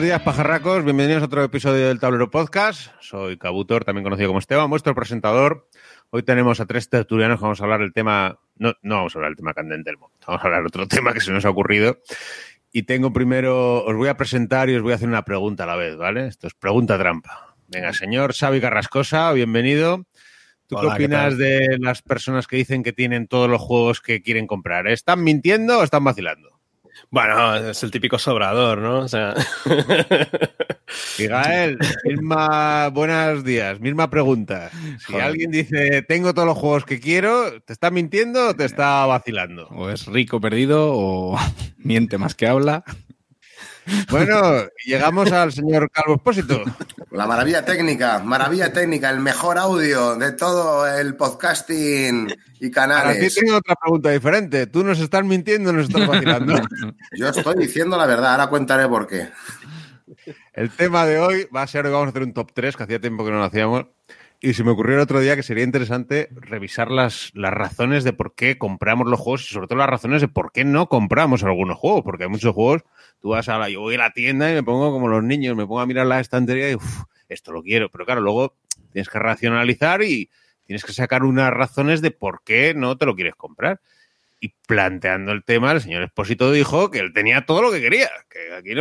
Buenos días, pajarracos. Bienvenidos a otro episodio del Tablero Podcast. Soy Cabutor, también conocido como Esteban, vuestro presentador. Hoy tenemos a tres tertulianos que vamos a hablar del tema... No vamos a hablar del tema candente del mundo. Vamos a hablar de otro tema que se nos ha ocurrido. Y tengo primero... Os voy a presentar y os voy a hacer una pregunta a la vez, ¿vale? Esto es pregunta trampa. Venga, señor Xavi Carrascosa, bienvenido. ¿Tú Hola, qué opinas de las personas que dicen que tienen todos los juegos que quieren comprar? ¿Están mintiendo o están vacilando? Bueno, es el típico sobrador, ¿no? O sea... Miguel, buenos días, misma pregunta. Si alguien dice, tengo todos los juegos que quiero, ¿te está mintiendo o te está vacilando? O es rico perdido o miente más que habla. Bueno, llegamos al señor Calvo Expósito. La maravilla técnica, el mejor audio de todo el podcasting y canales. Ahora sí tengo otra pregunta diferente. ¿Tú nos estás mintiendo o nos estás vacilando? Yo estoy diciendo la verdad, ahora contaré por qué. El tema de hoy va a ser, vamos a hacer un top 3, que hacía tiempo que no lo hacíamos, y se me ocurrió el otro día que sería interesante revisar las razones de por qué compramos los juegos y sobre todo las razones de por qué no compramos algunos juegos, porque hay muchos juegos, yo voy a la tienda y me pongo como los niños, me pongo a mirar la estantería y esto lo quiero, pero claro, luego tienes que racionalizar y tienes que sacar unas razones de por qué no te lo quieres comprar. Y planteando el tema, el señor Expósito dijo que él tenía todo lo que quería, que aquí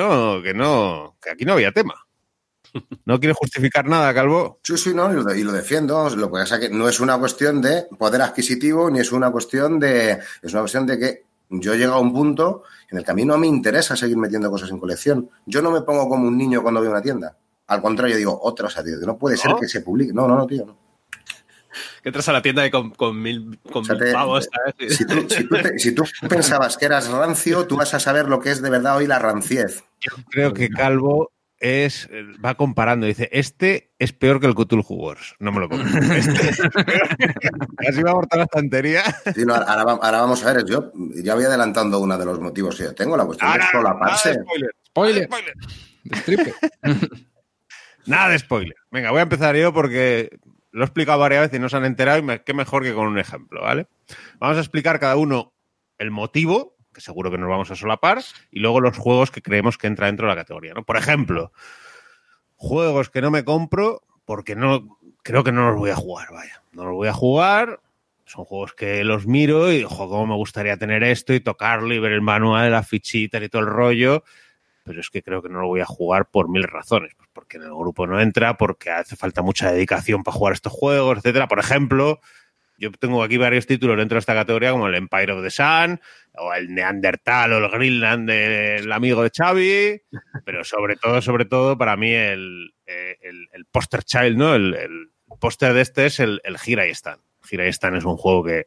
no había tema. ¿No quiere justificar nada, Calvo? Sí, no, y lo defiendo. Lo que pasa es que no es una cuestión de poder adquisitivo ni es una cuestión de... Es una cuestión de que yo he llegado a un punto en el que a mí no me interesa seguir metiendo cosas en colección. Yo no me pongo como un niño cuando veo una tienda. Al contrario, digo, tío, no puede ser que se publique. No, tío, no. Que entras a la tienda y con mil pavos, ¿sabes? Si tú pensabas que eras rancio, tú vas a saber lo que es de verdad hoy la ranciez. Yo creo que Calvo va comparando. Dice, este es peor que el Cthulhu Wars. No me lo compro. Así va a abortar la estantería. Sí, no, ahora vamos a ver. Yo ya voy adelantando uno de los motivos que yo tengo. La cuestión de solaparse. Spoiler. Destripe. Nada de spoiler. Venga, voy a empezar yo porque... Lo he explicado varias veces y no se han enterado y qué mejor que con un ejemplo, ¿vale? Vamos a explicar cada uno el motivo, que seguro que nos vamos a solapar, y luego los juegos que creemos que entra dentro de la categoría, ¿no? Por ejemplo, juegos que no me compro porque creo que no los voy a jugar, vaya. No los voy a jugar, son juegos que los miro y, cómo me gustaría tener esto y tocarlo y ver el manual, las fichitas y todo el rollo... pero es que creo que no lo voy a jugar por mil razones. Pues porque en el grupo no entra, porque hace falta mucha dedicación para jugar estos juegos, etcétera. Por ejemplo, yo tengo aquí varios títulos dentro de esta categoría, como el Empire of the Sun, o el Neandertal, o el Greenland del amigo de Xavi, pero sobre todo, para mí el poster child, ¿no? El póster de este es el Here I Stand. Here I Stand es un juego que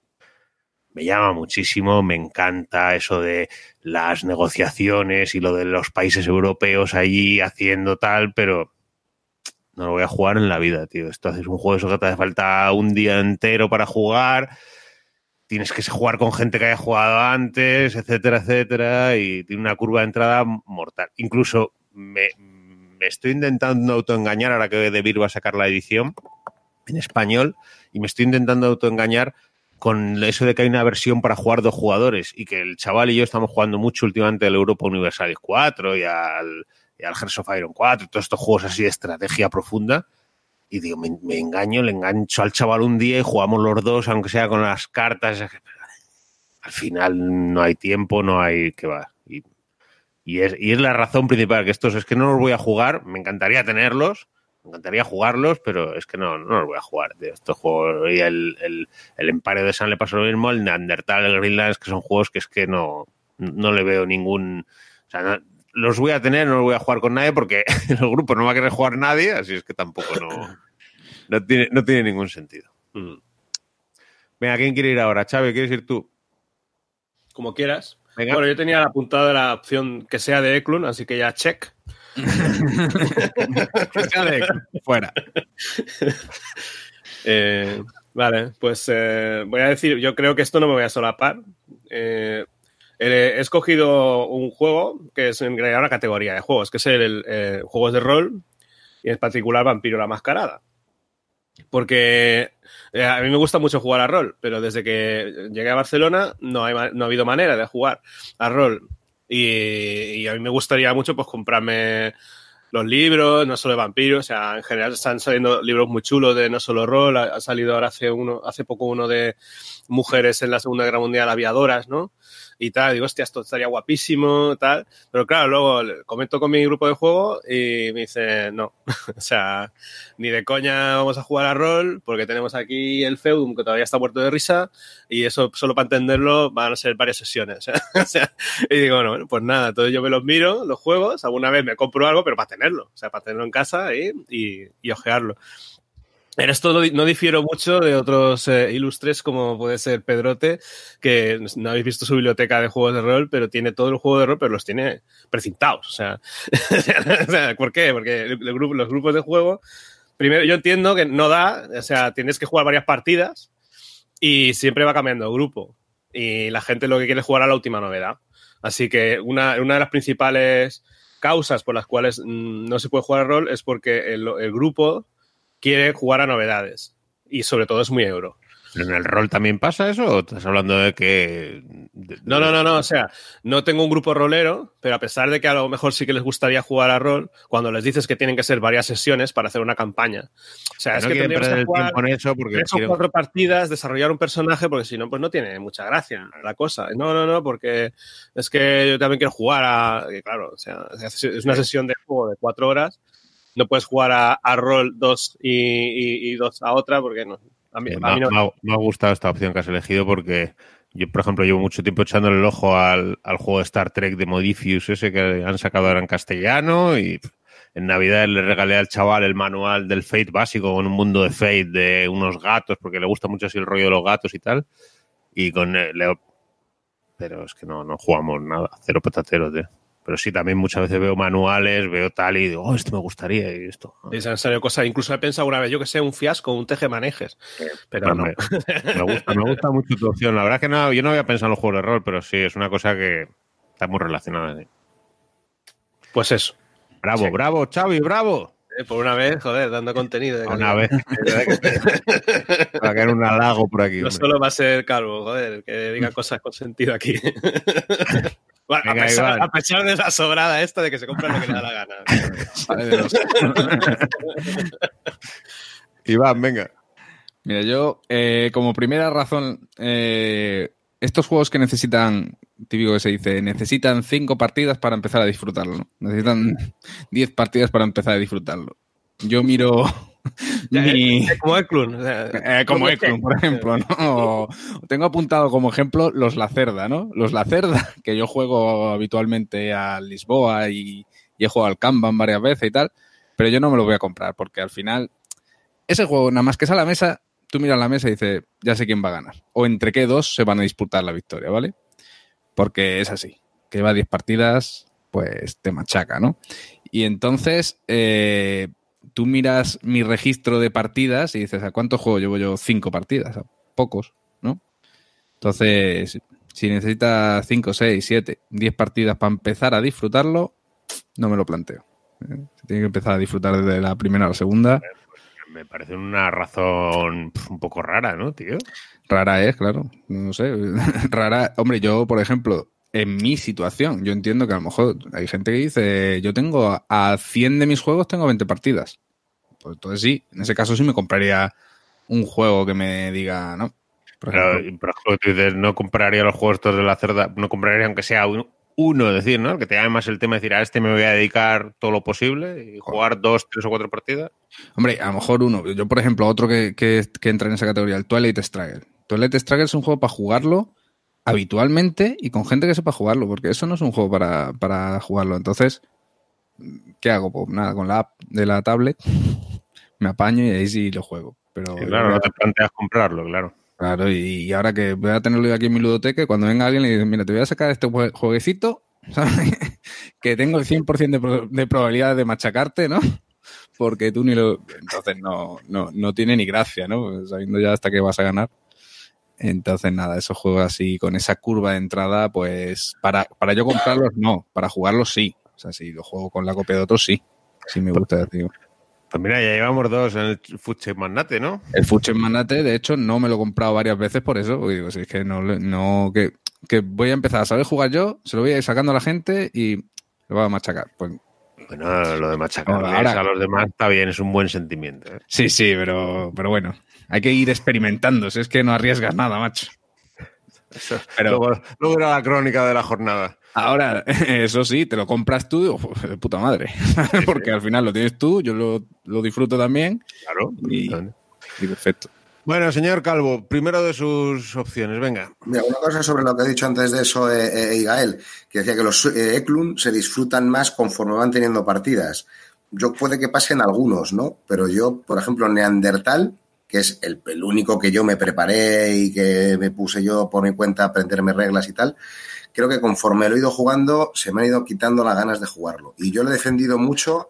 me llama muchísimo, me encanta eso de las negociaciones y lo de los países europeos allí haciendo tal, pero no lo voy a jugar en la vida, tío. Esto haces un juego eso que te hace falta un día entero para jugar, tienes que jugar con gente que haya jugado antes, etcétera, etcétera, y tiene una curva de entrada mortal. Incluso me estoy intentando autoengañar ahora que De Beer va a sacar la edición en español y me estoy intentando autoengañar con eso de que hay una versión para jugar dos jugadores y que el chaval y yo estamos jugando mucho últimamente al Europa Universalis 4 y al Hearts of Iron 4 y todos estos juegos así de estrategia profunda y digo, me engaño, le engancho al chaval un día y jugamos los dos, aunque sea con las cartas. Al final no hay tiempo, no hay que va. Y es la razón principal, que estos es que no los voy a jugar, me encantaría tenerlos, me encantaría jugarlos, pero es que no los voy a jugar, tío. Estos juegos, y el Empire de Sun le pasó lo mismo, el Neandertal, el Greenland, que son juegos que es que no le veo ningún... O sea, los voy a tener, no los voy a jugar con nadie porque en el grupo no va a querer jugar nadie, así es que tampoco no tiene ningún sentido. Venga, ¿quién quiere ir ahora? Xavi, ¿quieres ir tú? Como quieras. Venga. Bueno, yo tenía apuntada la opción que sea de Eklund, así que ya check. Que sea de fuera. Vale, pues voy a decir, yo creo que esto no me voy a solapar. He escogido un juego que es en realidad una categoría de juegos, que es el juegos de rol y en particular Vampiro la Mascarada. Porque a mí me gusta mucho jugar a rol, pero desde que llegué a Barcelona no ha habido manera de jugar a rol y a mí me gustaría mucho pues comprarme los libros, no solo de vampiros, o sea, en general están saliendo libros muy chulos de no solo rol, ha salido ahora hace poco uno de mujeres en la Segunda Guerra Mundial aviadoras, ¿no? Y tal, digo, hostia, esto estaría guapísimo, tal. Pero claro, luego comento con mi grupo de juego y me dice, no, o sea, ni de coña vamos a jugar a rol porque tenemos aquí el Feudum que todavía está muerto de risa y eso, solo para entenderlo, van a ser varias sesiones. O sea, y digo, bueno, pues nada, entonces yo me los miro, los juegos, alguna vez me compro algo, pero para tenerlo, o sea, para tenerlo en casa y ojearlo. En esto no difiero mucho de otros ilustres como puede ser Pedrote, que no habéis visto su biblioteca de juegos de rol, pero tiene todo el juego de rol, pero los tiene precintados. O sea, ¿por qué? Porque los grupos de juego, primero yo entiendo que no da, o sea, tienes que jugar varias partidas y siempre va cambiando el grupo. Y la gente lo que quiere es jugar a la última novedad. Así que una de las principales causas por las cuales no se puede jugar a rol es porque el grupo quiere jugar a novedades y sobre todo es muy euro. ¿En el rol también pasa eso o estás hablando de que...? No, o sea, no tengo un grupo rolero, pero a pesar de que a lo mejor sí que les gustaría jugar a rol, cuando les dices que tienen que ser varias sesiones para hacer una campaña. O sea, es que tendríamos que jugar en eso porque 3 o 4 partidas, desarrollar un personaje, porque si no, pues no tiene mucha gracia la cosa. No, porque es que yo también quiero jugar a... Claro, o sea, es una sesión de juego de 4 horas. No puedes jugar a rol 2 y 2 a otra porque no. A mí no. Me ha gustado esta opción que has elegido porque yo, por ejemplo, llevo mucho tiempo echándole el ojo al juego de Star Trek de Modifius ese que han sacado ahora en castellano y en Navidad le regalé al chaval el manual del Fate básico con un mundo de Fate de unos gatos porque le gusta mucho así el rollo de los gatos y tal y con Leo. Pero es que no jugamos nada, cero patateros, tío. Pero sí, también muchas veces veo manuales, veo tal y digo, oh, esto me gustaría y esto. Y se han salido cosas, incluso he pensado una vez, yo que sé, un fiasco, un tejemanejes, pero no. Me gusta mucho tu opción. La verdad es que no, yo no había pensado en los juegos de rol, pero sí, es una cosa que está muy relacionada. ¿Sí? Pues eso. Bravo, sí. Bravo, Xavi, bravo. Por una vez, joder, dando contenido. Una vez. Para caer un halago por aquí. No hombre. Solo va a ser Calvo, joder, que diga cosas con sentido aquí. Bueno, a pesar de la sobrada esta de que se compra lo que le da la gana. Iván, venga. Mira, yo, como primera razón, estos juegos que necesitan, típico que se dice, necesitan 5 partidas para empezar a disfrutarlo, ¿no? Necesitan 10 partidas para empezar a disfrutarlo. Yo miro... Como Eklund. Como Eklund, por ejemplo, ¿no? Tengo apuntado como ejemplo los Lacerda, ¿no? Los Lacerda, que yo juego habitualmente a Lisboa y he jugado al Kanban varias veces y tal, pero yo no me lo voy a comprar porque al final ese juego, nada más que sale a la mesa, tú miras la mesa y dices, ya sé quién va a ganar. O entre qué dos se van a disputar la victoria, ¿vale? Porque es así, que lleva 10 partidas, pues te machaca, ¿no? Y entonces... tú miras mi registro de partidas y dices, ¿a cuántos juegos llevo yo? 5 partidas, a pocos, ¿no? Entonces, si necesitas 5, 6, 7, 10 partidas para empezar a disfrutarlo, no me lo planteo. Se tiene que empezar a disfrutar desde la primera a la segunda. Me parece una razón un poco rara, ¿no, tío? Rara es, claro. No sé. Rara. Hombre, yo, por ejemplo... En mi situación, yo entiendo que a lo mejor hay gente que dice, yo tengo a 100 de mis juegos, tengo 20 partidas. Pues entonces sí, en ese caso sí me compraría un juego que me diga, ¿no? Por ejemplo, tú dices, no compraría los juegos estos de la cerda, no compraría aunque sea uno, es decir, ¿no? Que te llame más el tema de decir, a este me voy a dedicar todo lo posible y jugar 2, 3 o 4 partidas. Hombre, a lo mejor uno. Yo, por ejemplo, otro que entra en esa categoría, el Twilight Struggle. Twilight Struggle es un juego para jugarlo habitualmente y con gente que sepa jugarlo, porque eso no es un juego para jugarlo. Entonces, ¿qué hago? Pues nada, con la app de la tablet me apaño y ahí sí lo juego. Pero sí, claro, no te planteas comprarlo, claro. Claro, y ahora que voy a tenerlo yo aquí en mi ludoteca, cuando venga alguien le dice, mira, te voy a sacar este jueguecito, ¿sabes? Que tengo el 100% de probabilidad de machacarte, ¿no? Porque tú ni lo... Entonces no tiene ni gracia, ¿no? Sabiendo ya hasta que vas a ganar. Entonces, nada, esos juegos así, con esa curva de entrada, pues para yo comprarlos, no. Para jugarlos, sí. O sea, si lo juego con la copia de otros, sí. Sí me gusta, tío. Pues mira, ya llevamos 2 en el Food Chain Magnate, ¿no? El Food Chain Magnate, de hecho, no me lo he comprado varias veces por eso. Porque digo, si es que no que que voy a empezar a saber jugar yo, se lo voy a ir sacando a la gente y lo voy a machacar. Pues, bueno, lo de machacarles a los demás está bien, es un buen sentimiento. Sí, pero bueno, hay que ir experimentando, si es que no arriesgas nada, macho. Pero luego era la crónica de la jornada. Ahora, eso sí, te lo compras tú, de puta madre. Porque al final lo tienes tú, yo lo disfruto también. Claro. Y perfecto. Bueno, señor Calvo, primero de sus opciones, venga. Mira, una cosa sobre lo que he dicho antes de eso, Igael, que decía que los Eklund se disfrutan más conforme van teniendo partidas. Yo puede que pasen algunos, ¿no? Pero yo, por ejemplo, Neandertal, que es el único que yo me preparé y que me puse yo por mi cuenta a aprenderme reglas y tal, creo que conforme lo he ido jugando, se me han ido quitando las ganas de jugarlo. Y yo le he defendido mucho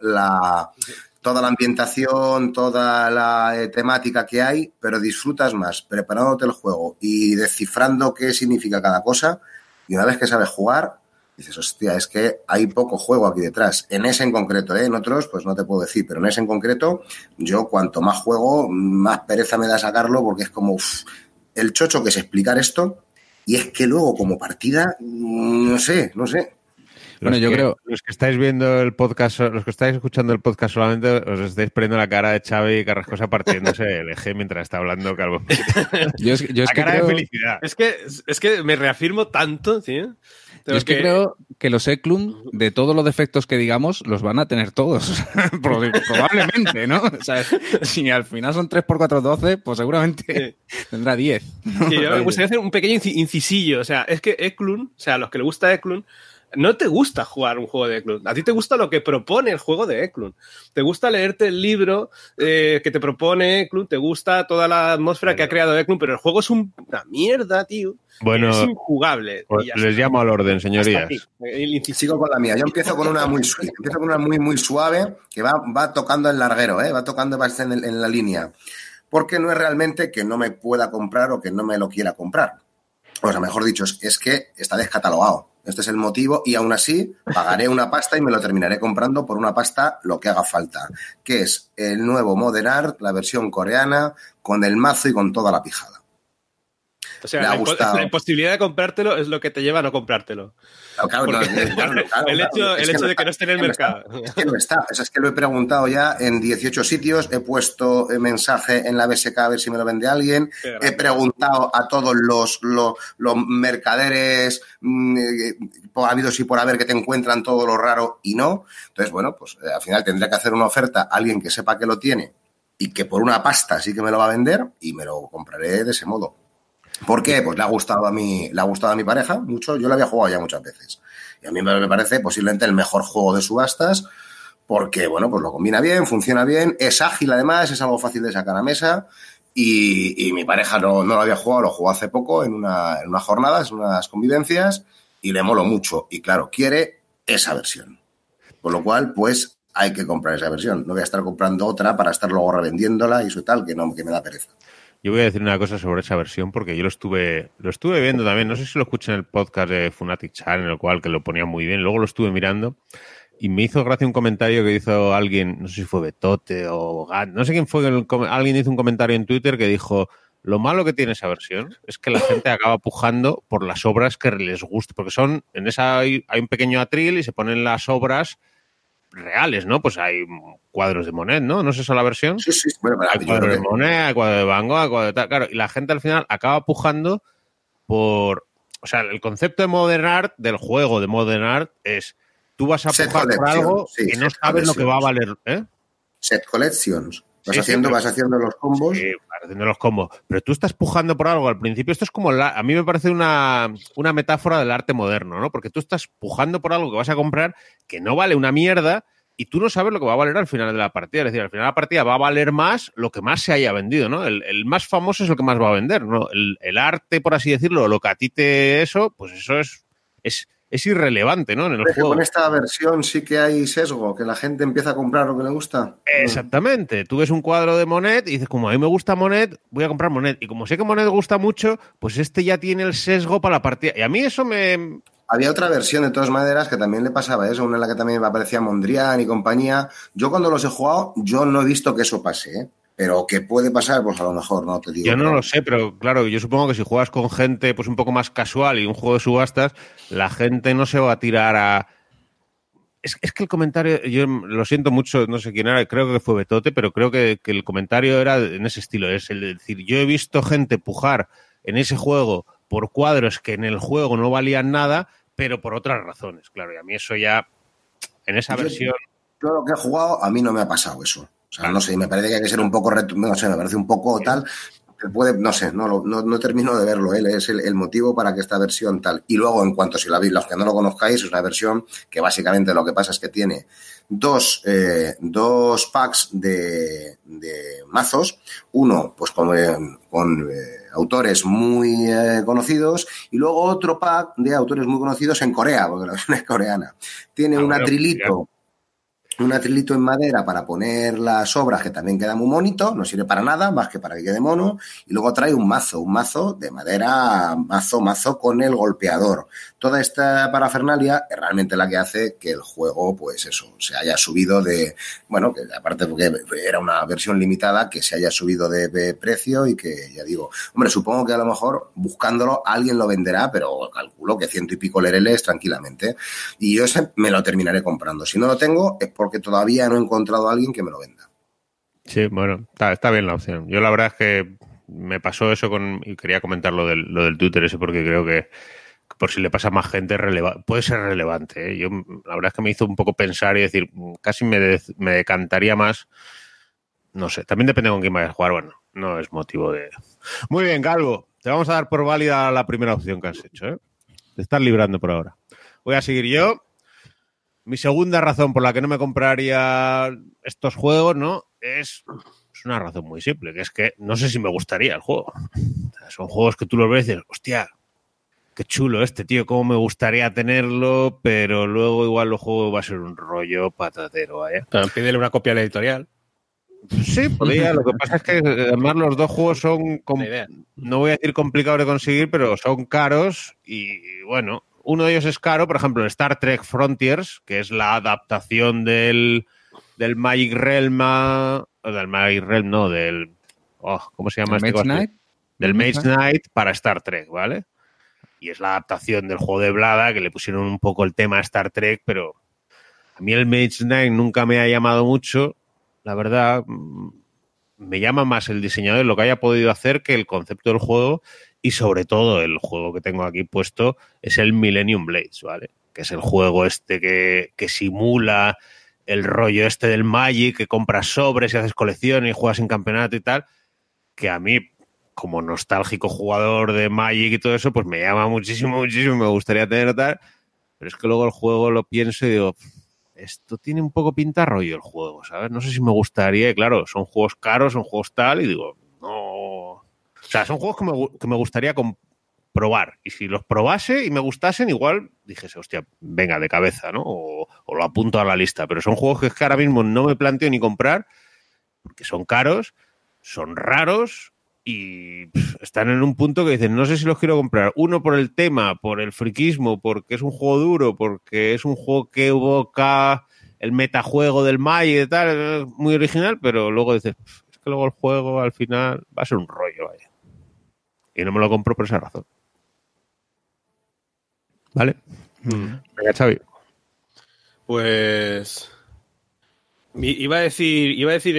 toda la ambientación, toda la temática que hay, pero disfrutas más preparándote el juego y descifrando qué significa cada cosa. Y una vez que sabes jugar, dices, hostia, es que hay poco juego aquí detrás. En ese en concreto, en otros, pues no te puedo decir, pero en ese en concreto, yo cuanto más juego, más pereza me da sacarlo, porque es como el chocho que es explicar esto. Y es que luego, como partida, no sé. Bueno, yo creo... Los que estáis viendo el podcast, los que estáis escuchando el podcast solamente, os estáis poniendo la cara de Xavi Carrascosa partiéndose el eje mientras está hablando Calvo. yo es la que cara creo... de felicidad. Es que me reafirmo tanto, tío. Yo es que creo que los Eklund, de todos los defectos que digamos, los van a tener todos. Probablemente, ¿no? O sea, si al final son 3x4, 12, pues seguramente tendrá 10. ¿no? Sí, yo me gustaría hacer un pequeño incisillo. O sea, es que Eklund, o sea, los que le gusta Eklund, no te gusta jugar un juego de Eklund. A ti te gusta lo que propone el juego de Eklund. Te gusta leerte el libro que te propone Eklund, te gusta toda la atmósfera que ha creado Eklund, pero el juego es una mierda, tío. Bueno, es injugable. Pues les llamo al orden, señorías. Sigo con la mía. Yo empiezo con una muy suave. Empiezo con una muy suave que va tocando el larguero, va tocando bastante en la línea. Porque no es realmente que no me pueda comprar o que no me lo quiera comprar. O sea, mejor dicho, es que está descatalogado. Este es el motivo y aún así pagaré una pasta y me lo terminaré comprando por una pasta lo que haga falta, que es el nuevo Modern Art, la versión coreana, con el mazo y con toda la pijada. O sea, la imposibilidad de comprártelo es lo que te lleva a no comprártelo. Claro, el hecho de que no esté en el mercado. Es que no está. Es que lo he preguntado ya en 18 sitios, he puesto mensaje en la BSK a ver si me lo vende alguien, he preguntado a todos los mercaderes habidos y por haber que te encuentran todo lo raro y no. Entonces, bueno, pues al final tendré que hacer una oferta a alguien que sepa que lo tiene y que por una pasta sí que me lo va a vender y me lo compraré de ese modo. ¿Por qué? Pues le ha gustado a mi pareja mucho. Yo lo había jugado ya muchas veces. Y a mí me parece posiblemente el mejor juego de subastas porque, bueno, pues lo combina bien, funciona bien, es ágil además, es algo fácil de sacar a mesa y mi pareja no lo había jugado, lo jugó hace poco en unas jornadas, en unas convivencias y le moló mucho. Y claro, quiere esa versión. Por lo cual, pues hay que comprar esa versión. No voy a estar comprando otra para estar luego revendiéndola y eso tal, que me da pereza. Yo voy a decir una cosa sobre esa versión porque yo lo estuve viendo también. No sé si lo escuché en el podcast de Funatic Channel, en el cual que lo ponía muy bien. Luego lo estuve mirando y me hizo gracia un comentario que hizo alguien, no sé si fue Betote o Gat, no sé quién fue, alguien hizo un comentario en Twitter que dijo: lo malo que tiene esa versión es que la gente acaba pujando por las obras que les gusta, porque en esa hay un pequeño atril y se ponen las obras reales, ¿no? Pues hay cuadros de Monet, ¿no? ¿No es esa la versión? Sí. Bueno, hay cuadros de Monet, hay cuadros de Van Gogh, hay cuadros de tal. Claro, y la gente al final acaba pujando por... O sea, el concepto de Modern Art, del juego de Modern Art, es tú vas a pujar por algo que no sabes lo que va a valer, ¿eh? Set collections. Vas haciendo los combos. Sí, vas haciendo los combos. Pero tú estás pujando por algo. Al principio esto es como... a mí me parece una metáfora del arte moderno, ¿no? Porque tú estás pujando por algo que vas a comprar que no vale una mierda y tú no sabes lo que va a valer al final de la partida. Es decir, al final de la partida va a valer más lo que más se haya vendido, ¿no? El más famoso es el que más va a vender, ¿no? El arte, por así decirlo, lo que a ti pues eso es irrelevante, ¿no? En el juego. Con esta versión sí que hay sesgo, que la gente empieza a comprar lo que le gusta. Exactamente. Tú ves un cuadro de Monet y dices, como a mí me gusta Monet, voy a comprar Monet. Y como sé que Monet gusta mucho, pues este ya tiene el sesgo para la partida. Y a mí eso me... Había otra versión, de todas maneras, que también le pasaba eso, una en la que también me aparecía Mondrian y compañía. Yo cuando los he jugado, yo no he visto que eso pase, ¿eh? Pero ¿qué puede pasar? Pues a lo mejor, no te digo. Yo no lo sé, pero claro, yo supongo que si juegas con gente pues un poco más casual y un juego de subastas, la gente no se va a tirar a... Es que el comentario, yo lo siento mucho, no sé quién era, creo que fue Betote, pero creo que el comentario era en ese estilo, es el de decir, yo he visto gente pujar en ese juego por cuadros que en el juego no valían nada, pero por otras razones, claro, y a mí eso ya, en esa versión... Yo lo que he jugado, a mí no me ha pasado eso. O sea, no sé, me parece que hay que ser un poco, no sé, me parece un poco tal... Puede, no sé, no termino de verlo, es el motivo para que esta versión tal. Y luego, en cuanto si la veis, los que no lo conozcáis, es una versión que básicamente lo que pasa es que tiene dos packs de mazos, uno pues con autores muy conocidos y luego otro pack de autores muy conocidos en Corea, porque la versión es coreana. Tiene un atrilito en madera para poner las obras, que también queda muy bonito, no sirve para nada, más que para que quede mono, y luego trae un mazo de madera, mazo con el golpeador. Toda esta parafernalia es realmente la que hace que el juego, pues eso, se haya subido de, bueno, que aparte porque era una versión limitada, que se haya subido de precio y que, ya digo, hombre, supongo que a lo mejor buscándolo alguien lo venderá, pero calculo que 100 y pico lereles tranquilamente. Y yo ese me lo terminaré comprando. Si no lo tengo, es porque todavía no he encontrado a alguien que me lo venda. Sí, bueno, está bien la opción. Yo la verdad es que me pasó eso y quería comentar lo del Twitter ese porque creo que por si le pasa a más gente puede ser relevante, ¿eh? Yo la verdad es que me hizo un poco pensar y decir, casi me decantaría más, no sé, también depende con quién vayas a jugar, bueno, no es motivo de... Muy bien, Calvo, te vamos a dar por válida la primera opción que has hecho, ¿eh? Te estás librando por ahora. Voy a seguir yo. Mi segunda razón por la que no me compraría estos juegos, ¿no? Es una razón muy simple, que es que no sé si me gustaría el juego. O sea, son juegos que tú los ves y dices, hostia, qué chulo este, tío, cómo me gustaría tenerlo, pero luego igual el juego va a ser un rollo patatero, ¿eh? Pero pídele una copia a la editorial. Sí, podría. Lo que pasa es que además los dos juegos son, no voy a decir complicados de conseguir, pero son caros y bueno... Uno de ellos es caro, por ejemplo, Star Trek Frontiers, que es la adaptación del Magic Realm, ¿cómo se llama este? Mage Knight. Del Mage Knight para Star Trek, ¿vale? Y es la adaptación del juego de Blada, que le pusieron un poco el tema a Star Trek, pero a mí el Mage Knight nunca me ha llamado mucho, la verdad. Me llama más el diseñador, lo que haya podido hacer, que el concepto del juego. Y sobre todo el juego que tengo aquí puesto es el Millennium Blades, ¿vale? Que es el juego este que simula el rollo este del Magic, que compras sobres y haces colección y juegas en campeonato y tal, que a mí, como nostálgico jugador de Magic y todo eso, pues me llama muchísimo, me gustaría tener tal, pero es que luego el juego lo pienso y digo, esto tiene un poco pinta rollo el juego, ¿sabes? No sé si me gustaría, y claro, son juegos caros, son juegos tal, y digo, no... O sea, son juegos que me gustaría probar. Y si los probase y me gustasen, igual dijese, hostia, venga, de cabeza, ¿no? O lo apunto a la lista. Pero son juegos que ahora mismo no me planteo ni comprar porque son caros, son raros y están en un punto que dicen, no sé si los quiero comprar. Uno, por el tema, por el friquismo, porque es un juego duro, porque es un juego que evoca el metajuego del Magic y tal, muy original, pero luego dices, es que luego el juego al final va a ser un rollo, vaya. Y no me lo compro por esa razón. ¿Vale? Venga, Xavi. Pues... Iba a decir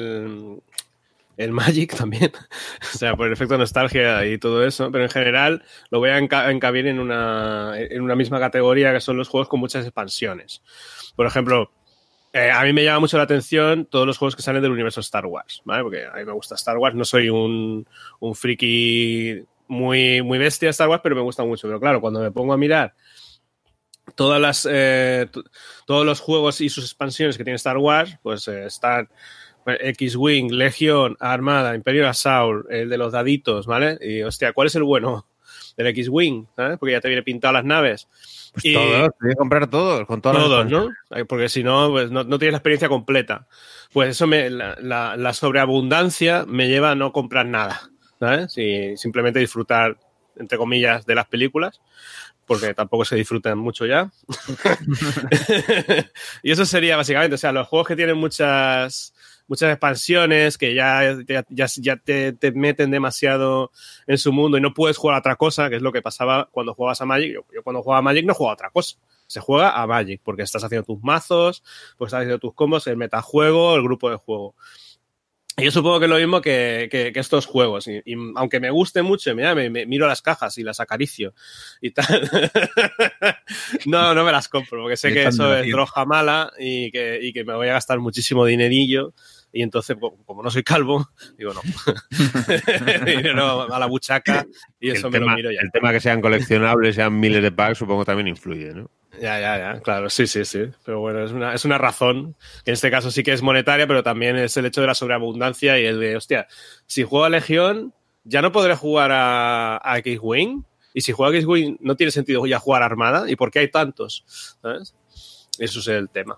el Magic también. O sea, por el efecto nostalgia y todo eso. Pero en general lo voy a encabir en una misma categoría, que son los juegos con muchas expansiones. Por ejemplo... a mí me llama mucho la atención todos los juegos que salen del universo Star Wars, ¿vale? Porque a mí me gusta Star Wars, no soy un friki muy, muy bestia de Star Wars, pero me gusta mucho. Pero claro, cuando me pongo a mirar todos los juegos y sus expansiones que tiene Star Wars, pues están X-Wing, Legión, Armada, Imperial Assault, el de los daditos, ¿vale? Y hostia, ¿cuál es el bueno? Del X-Wing, ¿sabes? Porque ya te viene pintado las naves. Pues todos, tienes que comprar todos, con todos, ¿no? Porque si no, pues no tienes la experiencia completa. Pues eso, la sobreabundancia me lleva a no comprar nada, ¿sabes? Y simplemente disfrutar, entre comillas, de las películas, porque tampoco se disfrutan mucho ya. Y eso sería básicamente, o sea, los juegos que tienen muchas muchas expansiones que ya te meten demasiado en su mundo y no puedes jugar a otra cosa, que es lo que pasaba cuando jugabas a Magic. Yo cuando jugaba a Magic no jugaba a otra cosa. Se juega a Magic porque estás haciendo tus mazos, pues estás haciendo tus combos, el metajuego, el grupo de juego. Y yo supongo que es lo mismo que estos juegos. Y aunque me guste mucho, me miro las cajas y las acaricio y tal, no me las compro porque sé que eso es droga mala y que me voy a gastar muchísimo dinerillo. Y entonces, como no soy calvo, digo no. Dinero a la buchaca y eso lo miro ya. El tema que sean coleccionables, sean miles de packs, supongo también influye, ¿no? Ya, claro, sí. Pero bueno, es una razón, que en este caso sí que es monetaria, pero también es el hecho de la sobreabundancia y el de, hostia, si juego a Legión, ya no podré jugar a X-Wing. Y si juego a X-Wing, no tiene sentido ya jugar a Armada. ¿Y por qué hay tantos? ¿Sabes? Eso es el tema.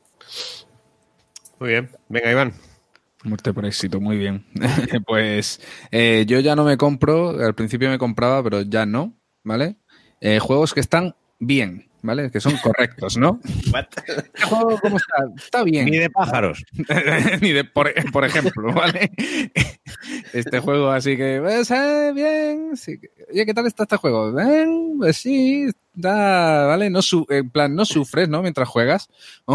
Muy bien. Venga, Iván. Muerte por éxito, muy bien. Pues yo ya no me compro, al principio me compraba, pero ya no, ¿vale? Juegos que están bien, ¿vale? Que son correctos, ¿no? ¿Este juego cómo está? Está bien. Ni de pájaros. Ni de, por ejemplo, ¿vale? Este juego así que, pues, bien. Sí. Oye, ¿qué tal está este juego? Bien, pues sí, da, ¿vale? No en plan, no sufres, ¿no? Mientras juegas.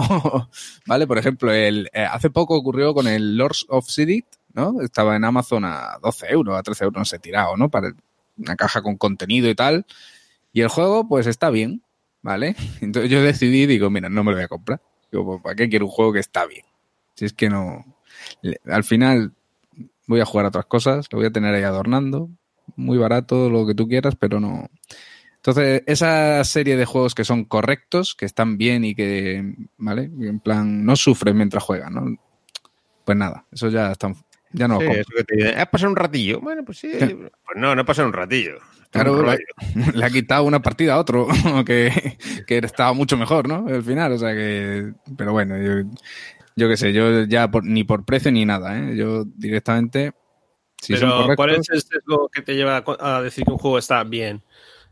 ¿Vale? Por ejemplo, hace poco ocurrió con el Lords of Sidit, ¿no? Estaba en Amazon a 12 euros, a 13 euros, no sé, tirado, ¿no? Para una caja con contenido y tal. Y el juego, pues, está bien, ¿vale? Entonces yo decidí, digo, mira, no me lo voy a comprar. Digo, ¿para qué quiero un juego que está bien? Si es que no... Al final voy a jugar a otras cosas, lo voy a tener ahí adornando, muy barato, lo que tú quieras, pero no... Entonces, esa serie de juegos que son correctos, que están bien y que, ¿vale? En plan, no sufren mientras juegan, ¿no? Pues nada, eso ya está... Ya no. Sí, eso que te dicen, ¿has pasado un ratillo? Bueno, pues sí. Pues no he pasado un ratillo. Claro, le ha quitado una partida a otro que estaba mucho mejor, ¿no? Al final, o sea que... Pero bueno, yo qué sé, yo ya ni por precio ni nada, ¿eh? Yo directamente... Si pero son correctos, ¿cuál es el sesgo que te lleva a decir que un juego está bien?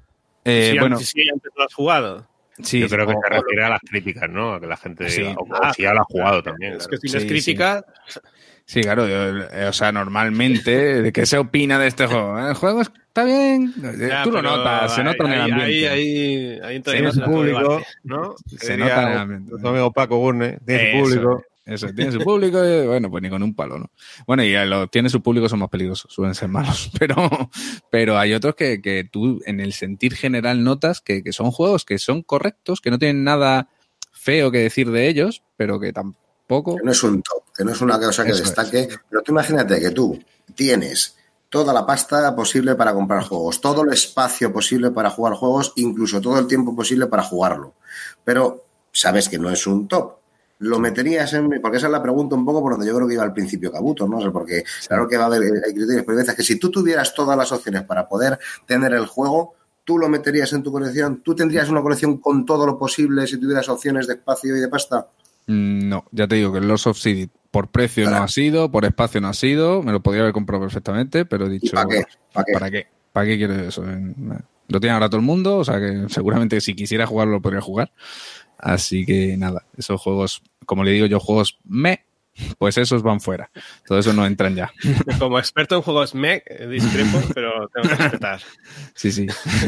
Si antes lo has jugado. Sí, yo creo que se refiere a las críticas, ¿no? A que la gente diga, o si ya lo ha jugado también. Es claro. que si les critica... Sí, claro, o sea, normalmente, ¿de qué se opina de este juego? El juego está bien, ya, tú lo notas, se nota en el ambiente. Ahí tiene su público, ¿no? Se nota en el ambiente. Tu amigo Paco Gurne tiene su público. Eso, tiene su público, bueno, pues ni con un palo, ¿no? Bueno, y tiene su público son más peligrosos, suelen ser malos, pero hay otros que tú en el sentir general notas que son juegos que son correctos, que no tienen nada feo que decir de ellos, pero que tampoco... Que no es un top, que no es una cosa que destaque, pero tú imagínate que tú tienes toda la pasta posible para comprar juegos, todo el espacio posible para jugar juegos, incluso todo el tiempo posible para jugarlo, pero sabes que no es un top. Lo meterías porque esa es la pregunta un poco por donde yo creo que iba al principio Cabuto, ¿no? O sea, porque claro que va a haber hay criterios, pero hay veces que si tú tuvieras todas las opciones para poder tener el juego, tú lo meterías en tu colección, tú tendrías una colección con todo lo posible si tuvieras opciones de espacio y de pasta. No, ya te digo que el Lords of Sidit por precio no ha sido, por espacio no ha sido, me lo podría haber comprado perfectamente, pero he dicho, ¿para qué? ¿Para qué? ¿Para qué quiero eso? Lo tiene ahora todo el mundo, o sea que seguramente si quisiera jugarlo lo podría jugar. Así que nada, esos juegos, como le digo yo, juegos pues esos van fuera. Todo eso no entran ya. Como experto en juegos discrepo, pero tengo que respetar. Sí.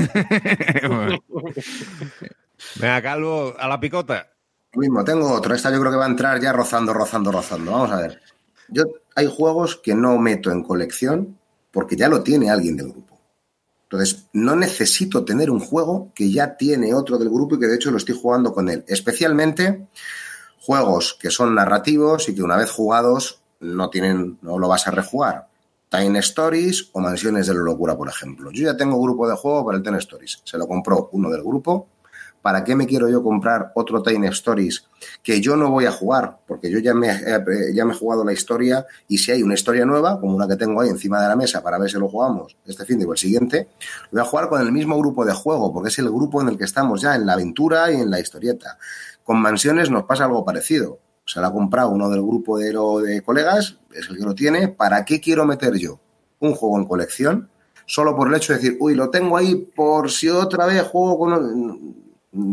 Venga, Calvo, a la picota. Mismo, tengo otro. Esta yo creo que va a entrar ya rozando. Vamos a ver. Hay juegos que no meto en colección porque ya lo tiene alguien del grupo. Entonces, no necesito tener un juego que ya tiene otro del grupo y que de hecho lo estoy jugando con él. Especialmente juegos que son narrativos y que una vez jugados no lo vas a rejugar. Time Stories o Mansiones de la Locura, por ejemplo. Yo ya tengo grupo de juego para el Time Stories. Se lo compró uno del grupo. ¿Para qué me quiero yo comprar otro Time Stories que yo no voy a jugar? Porque yo ya me he jugado la historia y si hay una historia nueva, como una que tengo ahí encima de la mesa para ver si lo jugamos este fin de o el siguiente, lo voy a jugar con el mismo grupo de juego porque es el grupo en el que estamos ya en la aventura y en la historieta. Con Mansiones nos pasa algo parecido. Se lo ha comprado uno del grupo de colegas, es el que lo tiene. ¿Para qué quiero meter yo un juego en colección? Solo por el hecho de decir, uy, lo tengo ahí por si otra vez juego con...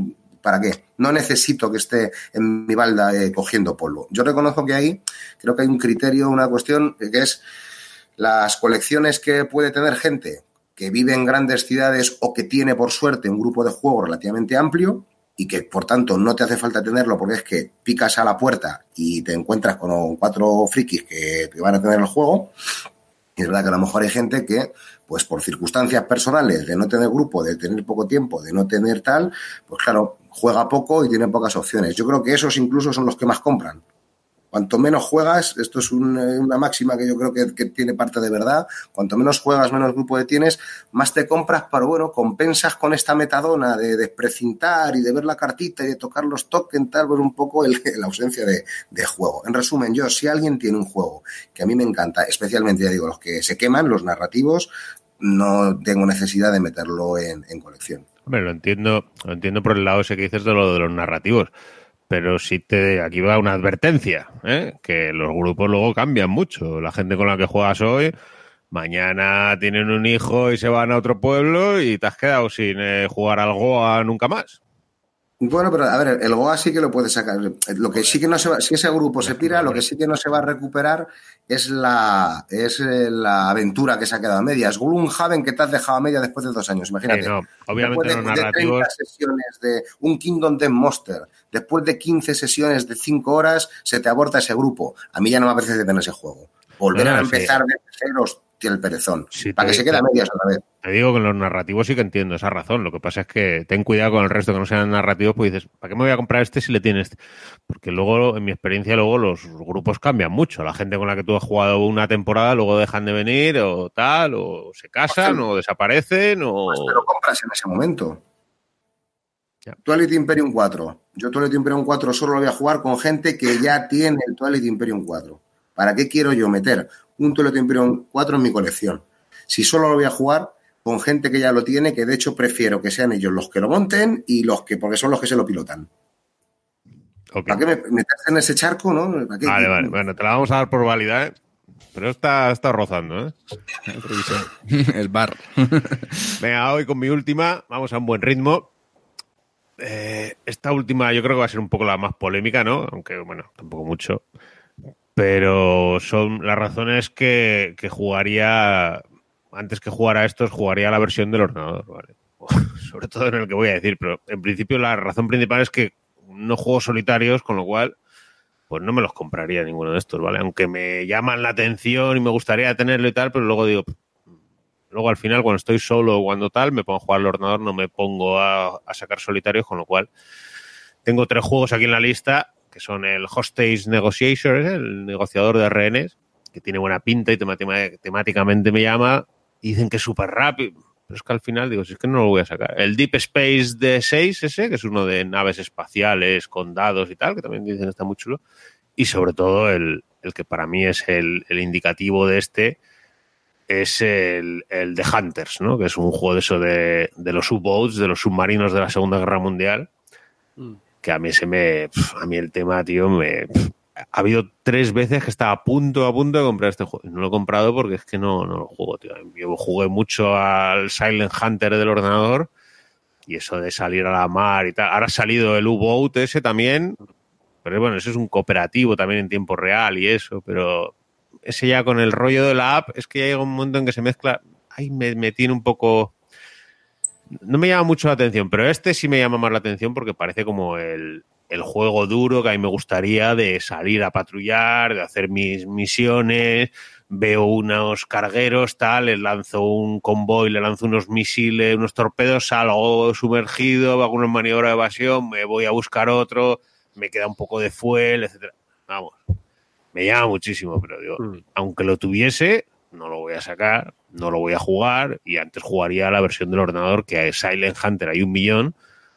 ¿para qué? No necesito que esté en mi balda cogiendo polvo. Yo reconozco que ahí creo que hay un criterio, una cuestión que es las colecciones que puede tener gente que vive en grandes ciudades o que tiene, por suerte, un grupo de juego relativamente amplio y que, por tanto, no te hace falta tenerlo porque es que picas a la puerta y te encuentras con 4 frikis que van a tener el juego. Y es verdad que a lo mejor hay gente que, pues por circunstancias personales, de no tener grupo, de tener poco tiempo, de no tener tal, pues claro, juega poco y tiene pocas opciones. Yo creo que esos incluso son los que más compran. Cuanto menos juegas, esto es una máxima que yo creo que tiene parte de verdad, cuanto menos juegas, menos grupo tienes, más te compras, pero bueno, compensas con esta metadona de desprecintar y de ver la cartita y de tocar los tokens, tal, pues un poco la ausencia de juego. En resumen, yo, si alguien tiene un juego que a mí me encanta, especialmente, ya digo, los que se queman, los narrativos, no tengo necesidad de meterlo en colección. Hombre, lo entiendo por el lado ese que dices de lo de los narrativos. Pero sí aquí va una advertencia, que los grupos luego cambian mucho. La gente con la que juegas hoy, mañana tienen un hijo y se van a otro pueblo y te has quedado sin jugar al Goa nunca más. Bueno, pero a ver, el Goa sí que lo puede sacar. Lo que sí que no se va, si ese grupo se pira, lo que sí que no se va a recuperar es la aventura que se ha quedado a medias. Gloomhaven que te has dejado a media después de 2 años, imagínate. Sí, no, obviamente los narrativos. De 30 sesiones de un Kingdom Death Monster, después de 15 sesiones de 5 horas, se te aborta ese grupo. A mí ya no me apetece tener ese juego. Volver a empezar de ceros, tiene el perezón. Sí, para que se quede a medias otra vez. Te digo que en los narrativos sí que entiendo esa razón. Lo que pasa es que ten cuidado con el resto que no sean narrativos, pues dices, ¿para qué me voy a comprar este si le tienes este? Porque luego, en mi experiencia, luego los grupos cambian mucho. La gente con la que tú has jugado una temporada luego dejan de venir o tal, o se casan, o desaparecen, o... Pues te lo compras en ese momento. Twilight Imperium 4. Yo Twilight Imperium 4 solo lo voy a jugar con gente que ya tiene el Twilight Imperium 4. ¿Para qué quiero yo meter un Twilight Imperium 4 en mi colección? Si solo lo voy a jugar con gente que ya lo tiene, que de hecho prefiero que sean ellos los que lo monten y porque son los que se lo pilotan. Okay. ¿Para qué meterse en ese charco, no? Vale. Bueno, te la vamos a dar por válida, ¿eh? Pero está rozando, ¿eh? El bar. Venga, hoy con mi última, vamos a un buen ritmo. Esta última yo creo que va a ser un poco la más polémica, ¿no? Aunque, bueno, tampoco mucho. Pero son las razones que jugaría, antes que jugar a estos, jugaría la versión del ordenador, ¿vale? Sobre todo en el que voy a decir, pero en principio la razón principal es que no juego solitarios, con lo cual pues no me los compraría ninguno de estos, ¿vale? Aunque me llaman la atención y me gustaría tenerlo y tal, pero luego digo, luego al final cuando estoy solo o cuando tal, me pongo a jugar al ordenador, no me pongo a sacar solitarios, con lo cual tengo 3 juegos aquí en la lista, que son el Hostage Negotiator, el negociador de rehenes, que tiene buena pinta y temáticamente me llama, y dicen que es súper rápido, pero es que al final digo, si es que no lo voy a sacar. El Deep Space D6 ese, que es uno de naves espaciales con dados y tal, que también dicen está muy chulo, y sobre todo el que para mí es el indicativo de este, es el The Hunters, ¿no? Que es un juego de eso de los U-Boats, de los submarinos de la Segunda Guerra Mundial, que a mí el tema, tío, ha habido 3 veces que estaba a punto de comprar este juego. No lo he comprado porque es que no lo juego, tío. Yo jugué mucho al Silent Hunter del ordenador y eso de salir a la mar y tal. Ahora ha salido el U-Boat ese también, pero bueno, ese es un cooperativo también en tiempo real y eso, pero ese ya con el rollo de la app es que ya llega un momento en que se mezcla. Ay, me tiene un poco... No me llama mucho la atención, pero este sí me llama más la atención porque parece como el juego duro que a mí me gustaría, de salir a patrullar, de hacer mis misiones, veo unos cargueros, tal, les lanzo un convoy, le lanzo unos misiles, unos torpedos, salgo sumergido, hago una maniobra de evasión, me voy a buscar otro, me queda un poco de fuel, etcétera. Vamos, me llama muchísimo, pero digo, aunque lo tuviese, no lo voy a sacar, no lo voy a jugar, y antes jugaría la versión del ordenador, que es Silent Hunter, hay 1 millón,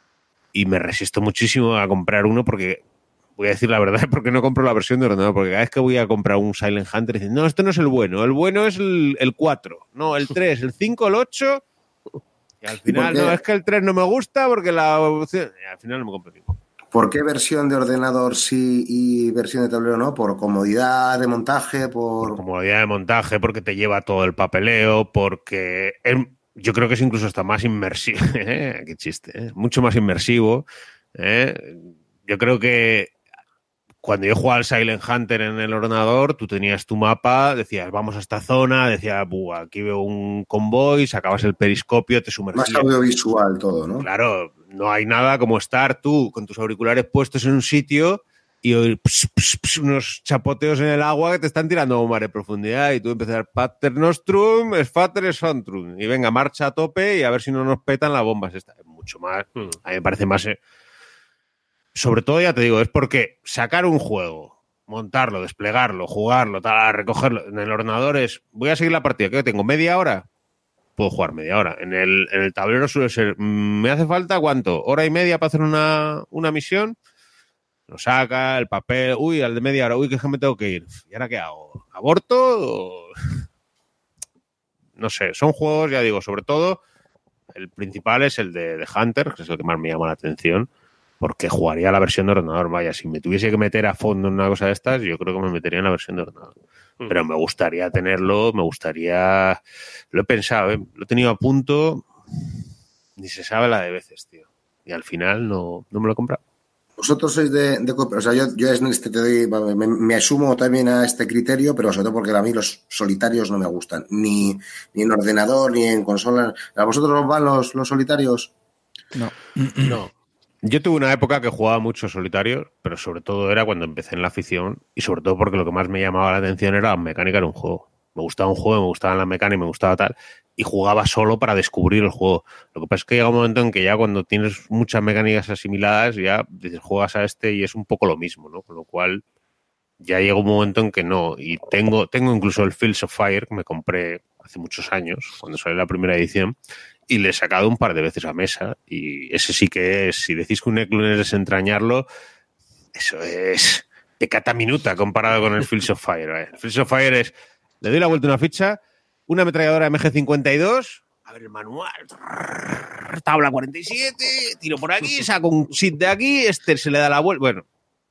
y me resisto muchísimo a comprar uno porque, voy a decir la verdad, porque no compro la versión de ordenador, porque cada vez que voy a comprar un Silent Hunter dicen, no, esto no es el bueno es el 4, no, el 3, el 5, el 8, y al final, no, es que el 3 no me gusta porque la opción, y al final no me compro ninguno. ¿Por qué versión de ordenador sí y versión de tablero no? ¿Por comodidad de montaje? Por comodidad de montaje, porque te lleva todo el papeleo, porque yo creo que es incluso hasta más inmersivo. Qué chiste, ¿eh? Mucho más inmersivo. Yo creo que cuando yo jugaba al Silent Hunter en el ordenador, tú tenías tu mapa, decías, vamos a esta zona, decías, aquí veo un convoy, sacabas el periscopio, te sumergías. Más audiovisual todo, ¿no? Claro, no hay nada como estar tú con tus auriculares puestos en un sitio y oír unos chapoteos en el agua que te están tirando a un mar de profundidad y tú empezar Pater Nostrum, Sfater Sontrum y venga, marcha a tope y a ver si no nos petan las bombas. Esta es mucho más, a mí me parece más... Sobre todo, ya te digo, es porque sacar un juego, montarlo, desplegarlo, jugarlo, recogerlo en el ordenador es, voy a seguir la partida, ¿qué tengo? ¿Media hora? Puedo jugar media hora. En el tablero suele ser, ¿me hace falta cuánto? ¿Hora y media para hacer una misión? Lo saca, el papel, al de media hora, que me tengo que ir. ¿Y ahora qué hago? ¿Aborto? No sé, son juegos, ya digo, sobre todo, el principal es el de Hunter, que es el que más me llama la atención, porque jugaría la versión de ordenador. Vaya, si me tuviese que meter a fondo en una cosa de estas, yo creo que me metería en la versión de ordenador. Pero me gustaría tenerlo, lo he pensado, lo he tenido a punto, ni se sabe la de veces, tío. Y al final no me lo he comprado. Vosotros sois de o sea, yo en este te doy, me asumo también a este criterio, pero sobre todo porque a mí los solitarios no me gustan, ni en ordenador, ni en consola. ¿A vosotros os van los solitarios? No. Yo tuve una época que jugaba mucho solitario, pero sobre todo era cuando empecé en la afición y sobre todo porque lo que más me llamaba la atención era la mecánica de un juego. Me gustaba un juego, me gustaba la mecánica, me gustaba tal, y jugaba solo para descubrir el juego. Lo que pasa es que llega un momento en que ya cuando tienes muchas mecánicas asimiladas, ya dices, juegas a este y es un poco lo mismo, ¿no? Con lo cual ya llega un momento en que no. Y tengo incluso el Fields of Fire, que me compré hace muchos años, cuando salió la primera edición, y le he sacado un par de veces a mesa, y ese sí que es, si decís que un Eklund es desentrañarlo, eso es de cata minuta comparado con el Fields of Fire. El Fields of Fire es, le doy la vuelta a una ficha, una ametralladora MG52, a ver el manual, tabla 47, tiro por aquí, saco un sit de aquí, se le da la vuelta, bueno.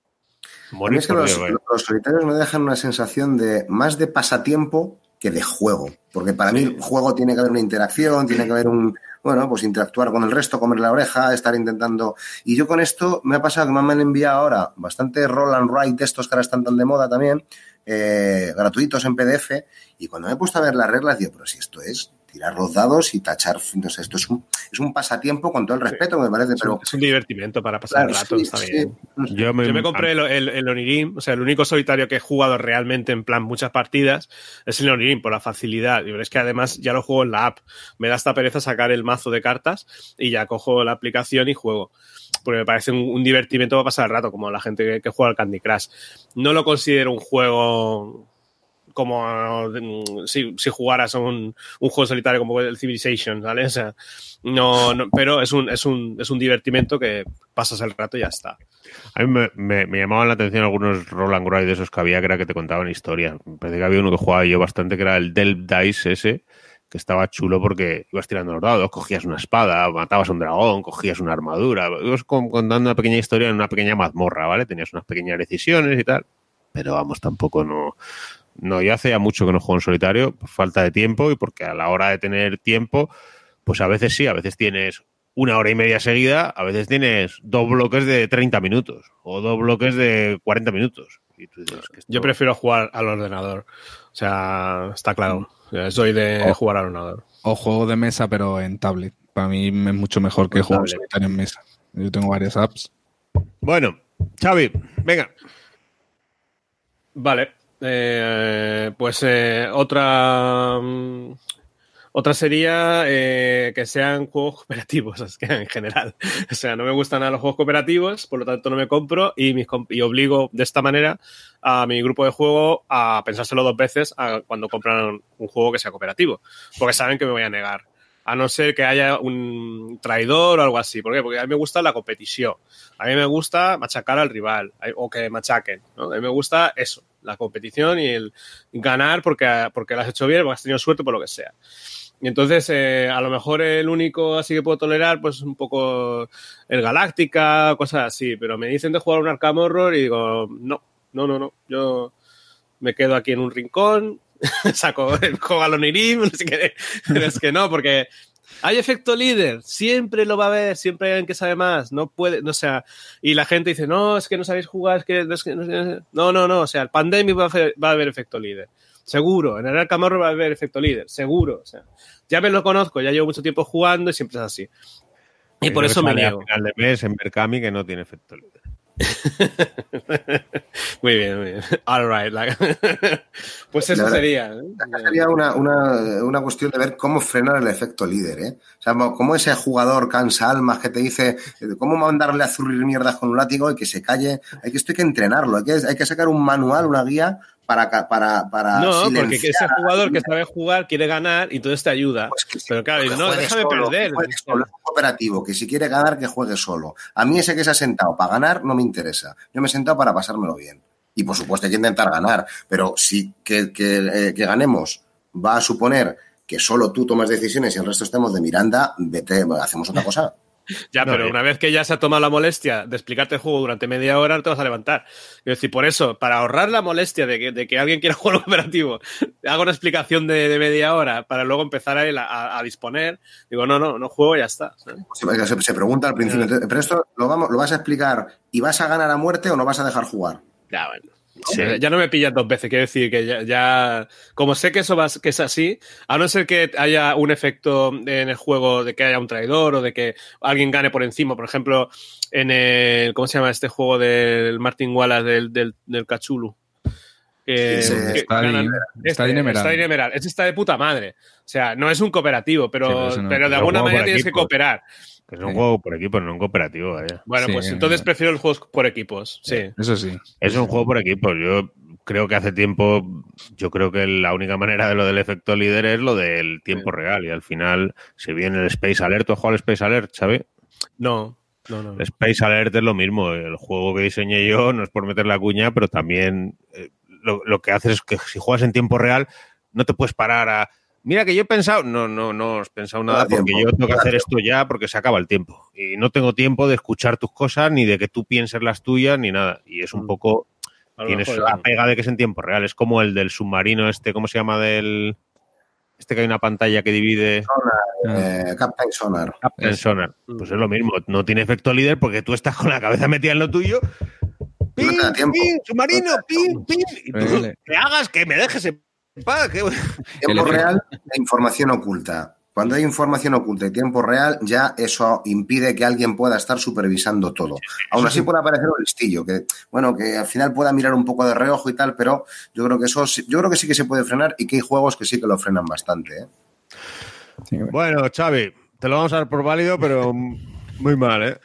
A mí es que los solitarios me dejan una sensación de más de pasatiempo que de juego, porque para mí el juego tiene que haber una interacción, tiene que haber pues interactuar con el resto, comer la oreja, estar intentando... Y yo con esto me ha pasado que me han enviado ahora bastante roll and write, estos que ahora están tan de moda también, gratuitos en PDF, y cuando me he puesto a ver las reglas digo, pero si esto es tirar los dados y tachar, no sé, esto es un pasatiempo con todo el respeto, me parece, pero... Es un divertimento para pasar el rato, está bien. Yo me compré el Onirim, o sea, el único solitario que he jugado realmente en plan muchas partidas es el Onirim, por la facilidad. Y es que además ya lo juego en la app. Me da esta pereza sacar el mazo de cartas y ya cojo la aplicación y juego. Porque me parece un divertimento para pasar el rato, como la gente que juega al Candy Crush. No lo considero un juego... como si jugaras un juego solitario como el Civilization, ¿vale? O sea, no, pero es un divertimento que pasas el rato y ya está. A mí me llamaban la atención algunos roll and write de esos que había, que era que te contaban historias. Me parece que había uno que jugaba yo bastante, que era el Delve Dice ese, que estaba chulo porque ibas tirando los dados, cogías una espada, matabas a un dragón, cogías una armadura, ibas contando una pequeña historia en una pequeña mazmorra, ¿vale? Tenías unas pequeñas decisiones y tal, pero vamos, tampoco No, yo hace ya mucho que no juego en solitario, por falta de tiempo y porque a la hora de tener tiempo, pues a veces sí, a veces tienes 1 hora y media seguida, a veces tienes 2 bloques de 30 minutos o 2 bloques de 40 minutos. Y tú dices que Yo prefiero jugar al ordenador, o sea, está claro, soy de jugar al ordenador. O juego de mesa, pero en tablet. Para mí es mucho mejor que juego solitario en mesa. Yo tengo varias apps. Bueno, Xavi, venga. Vale. Pues otra sería que sean juegos cooperativos en general. O sea, no me gustan los juegos cooperativos, por lo tanto no me compro y obligo de esta manera a mi grupo de juego a pensárselo 2 veces cuando compran un juego que sea cooperativo, porque saben que me voy a negar. A no ser que haya un traidor o algo así. ¿Por qué? Porque a mí me gusta la competición. A mí me gusta machacar al rival o que machaquen, ¿no? A mí me gusta eso, la competición y el ganar porque lo has hecho bien, porque has tenido suerte, por lo que sea. Y entonces, a lo mejor el único así que puedo tolerar, pues un poco el Galáctica, cosas así. Pero me dicen de jugar un Arkham Horror y digo, no. Yo me quedo aquí en un rincón, saco el juego al Onirim, no sé qué. Pero es que no, porque Hay efecto líder, siempre lo va a haber, siempre hay alguien que sabe más, no puede, o sea, y la gente dice, no, es que no sabéis jugar, no, o sea, el Pandemic va a haber efecto líder, seguro, en el Arkham Horror va a haber efecto líder, seguro, o sea, ya me lo conozco, ya llevo mucho tiempo jugando y siempre es así. Y por eso me niego. A final de mes en Berkami que no tiene efecto líder. Muy bien. All right. Pues eso sería. Sería una cuestión de ver cómo frenar el efecto líder, ¿eh? O sea, cómo ese jugador cansa almas que te dice cómo mandarle a zurrir mierdas con un látigo y que se calle. Esto hay que entrenarlo, hay que sacar un manual, una guía para no, porque ese jugador que sabe jugar quiere ganar y entonces te ayuda. Pues sí, pero claro, no, déjame perder. Es un cooperativo, que si quiere ganar, que juegue solo. A mí ese que se ha sentado para ganar no me interesa. Yo me he sentado para pasármelo bien. Y por supuesto hay que intentar ganar, pero si que ganemos va a suponer que solo tú tomas decisiones y el resto estemos de Miranda, vete, hacemos otra cosa. Ya, pero una vez que ya se ha tomado la molestia de explicarte el juego durante media hora, no te vas a levantar. Es decir, por eso, para ahorrar la molestia de que alguien quiera jugar cooperativo, hago una explicación de media hora para luego empezar a disponer. Digo, no juego y ya está. Se pregunta al principio, pero esto lo vas a explicar y vas a ganar a muerte o no vas a dejar jugar. Ya, bueno. Sí. Ya no me pillas 2 veces, quiero decir que ya como sé que eso que es así, a no ser que haya un efecto en el juego de que haya un traidor o de que alguien gane por encima, por ejemplo, en el, ¿cómo se llama este juego del Martin Wallace del Cthulhu? Stadin Emerald. Ese está de puta madre. O sea, no es un cooperativo, pero de alguna manera tienes que cooperar. Que es un juego por equipos, no un cooperativo, vaya. Bueno, pues entonces prefiero los juegos por equipos, sí. Eso sí. Es un juego por equipos. Yo creo que hace tiempo, que la única manera de lo del efecto líder es lo del tiempo real. Y al final, si viene el Space Alert, ¿tú has jugado al Space Alert, Xavi? No. El Space Alert es lo mismo. El juego que diseñé yo, no es por meter la cuña, pero también lo que haces es que si juegas en tiempo real, no te puedes parar a... Mira que yo he pensado, no has pensado nada porque yo tengo que hacer esto ya porque se acaba el tiempo y no tengo tiempo de escuchar tus cosas ni de que tú pienses las tuyas ni nada y es un poco, tienes la pega de que es en tiempo real, es como el del submarino ¿cómo se llama? Que hay una pantalla que divide... Captain Sonar. Pues es lo mismo, no tiene efecto líder porque tú estás con la cabeza metida en lo tuyo. ¡Pim, pim, submarino, pim, pim! Y tú que hagas que me dejes en tiempo real e información oculta. Cuando hay información oculta y tiempo real, ya eso impide que alguien pueda estar supervisando todo. Aún así puede aparecer un listillo, que al final pueda mirar un poco de reojo y tal, pero yo creo que sí que se puede frenar y que hay juegos que sí que lo frenan bastante, ¿eh? Sí, bueno, Xavi, te lo vamos a dar por válido, pero muy mal, ¿eh?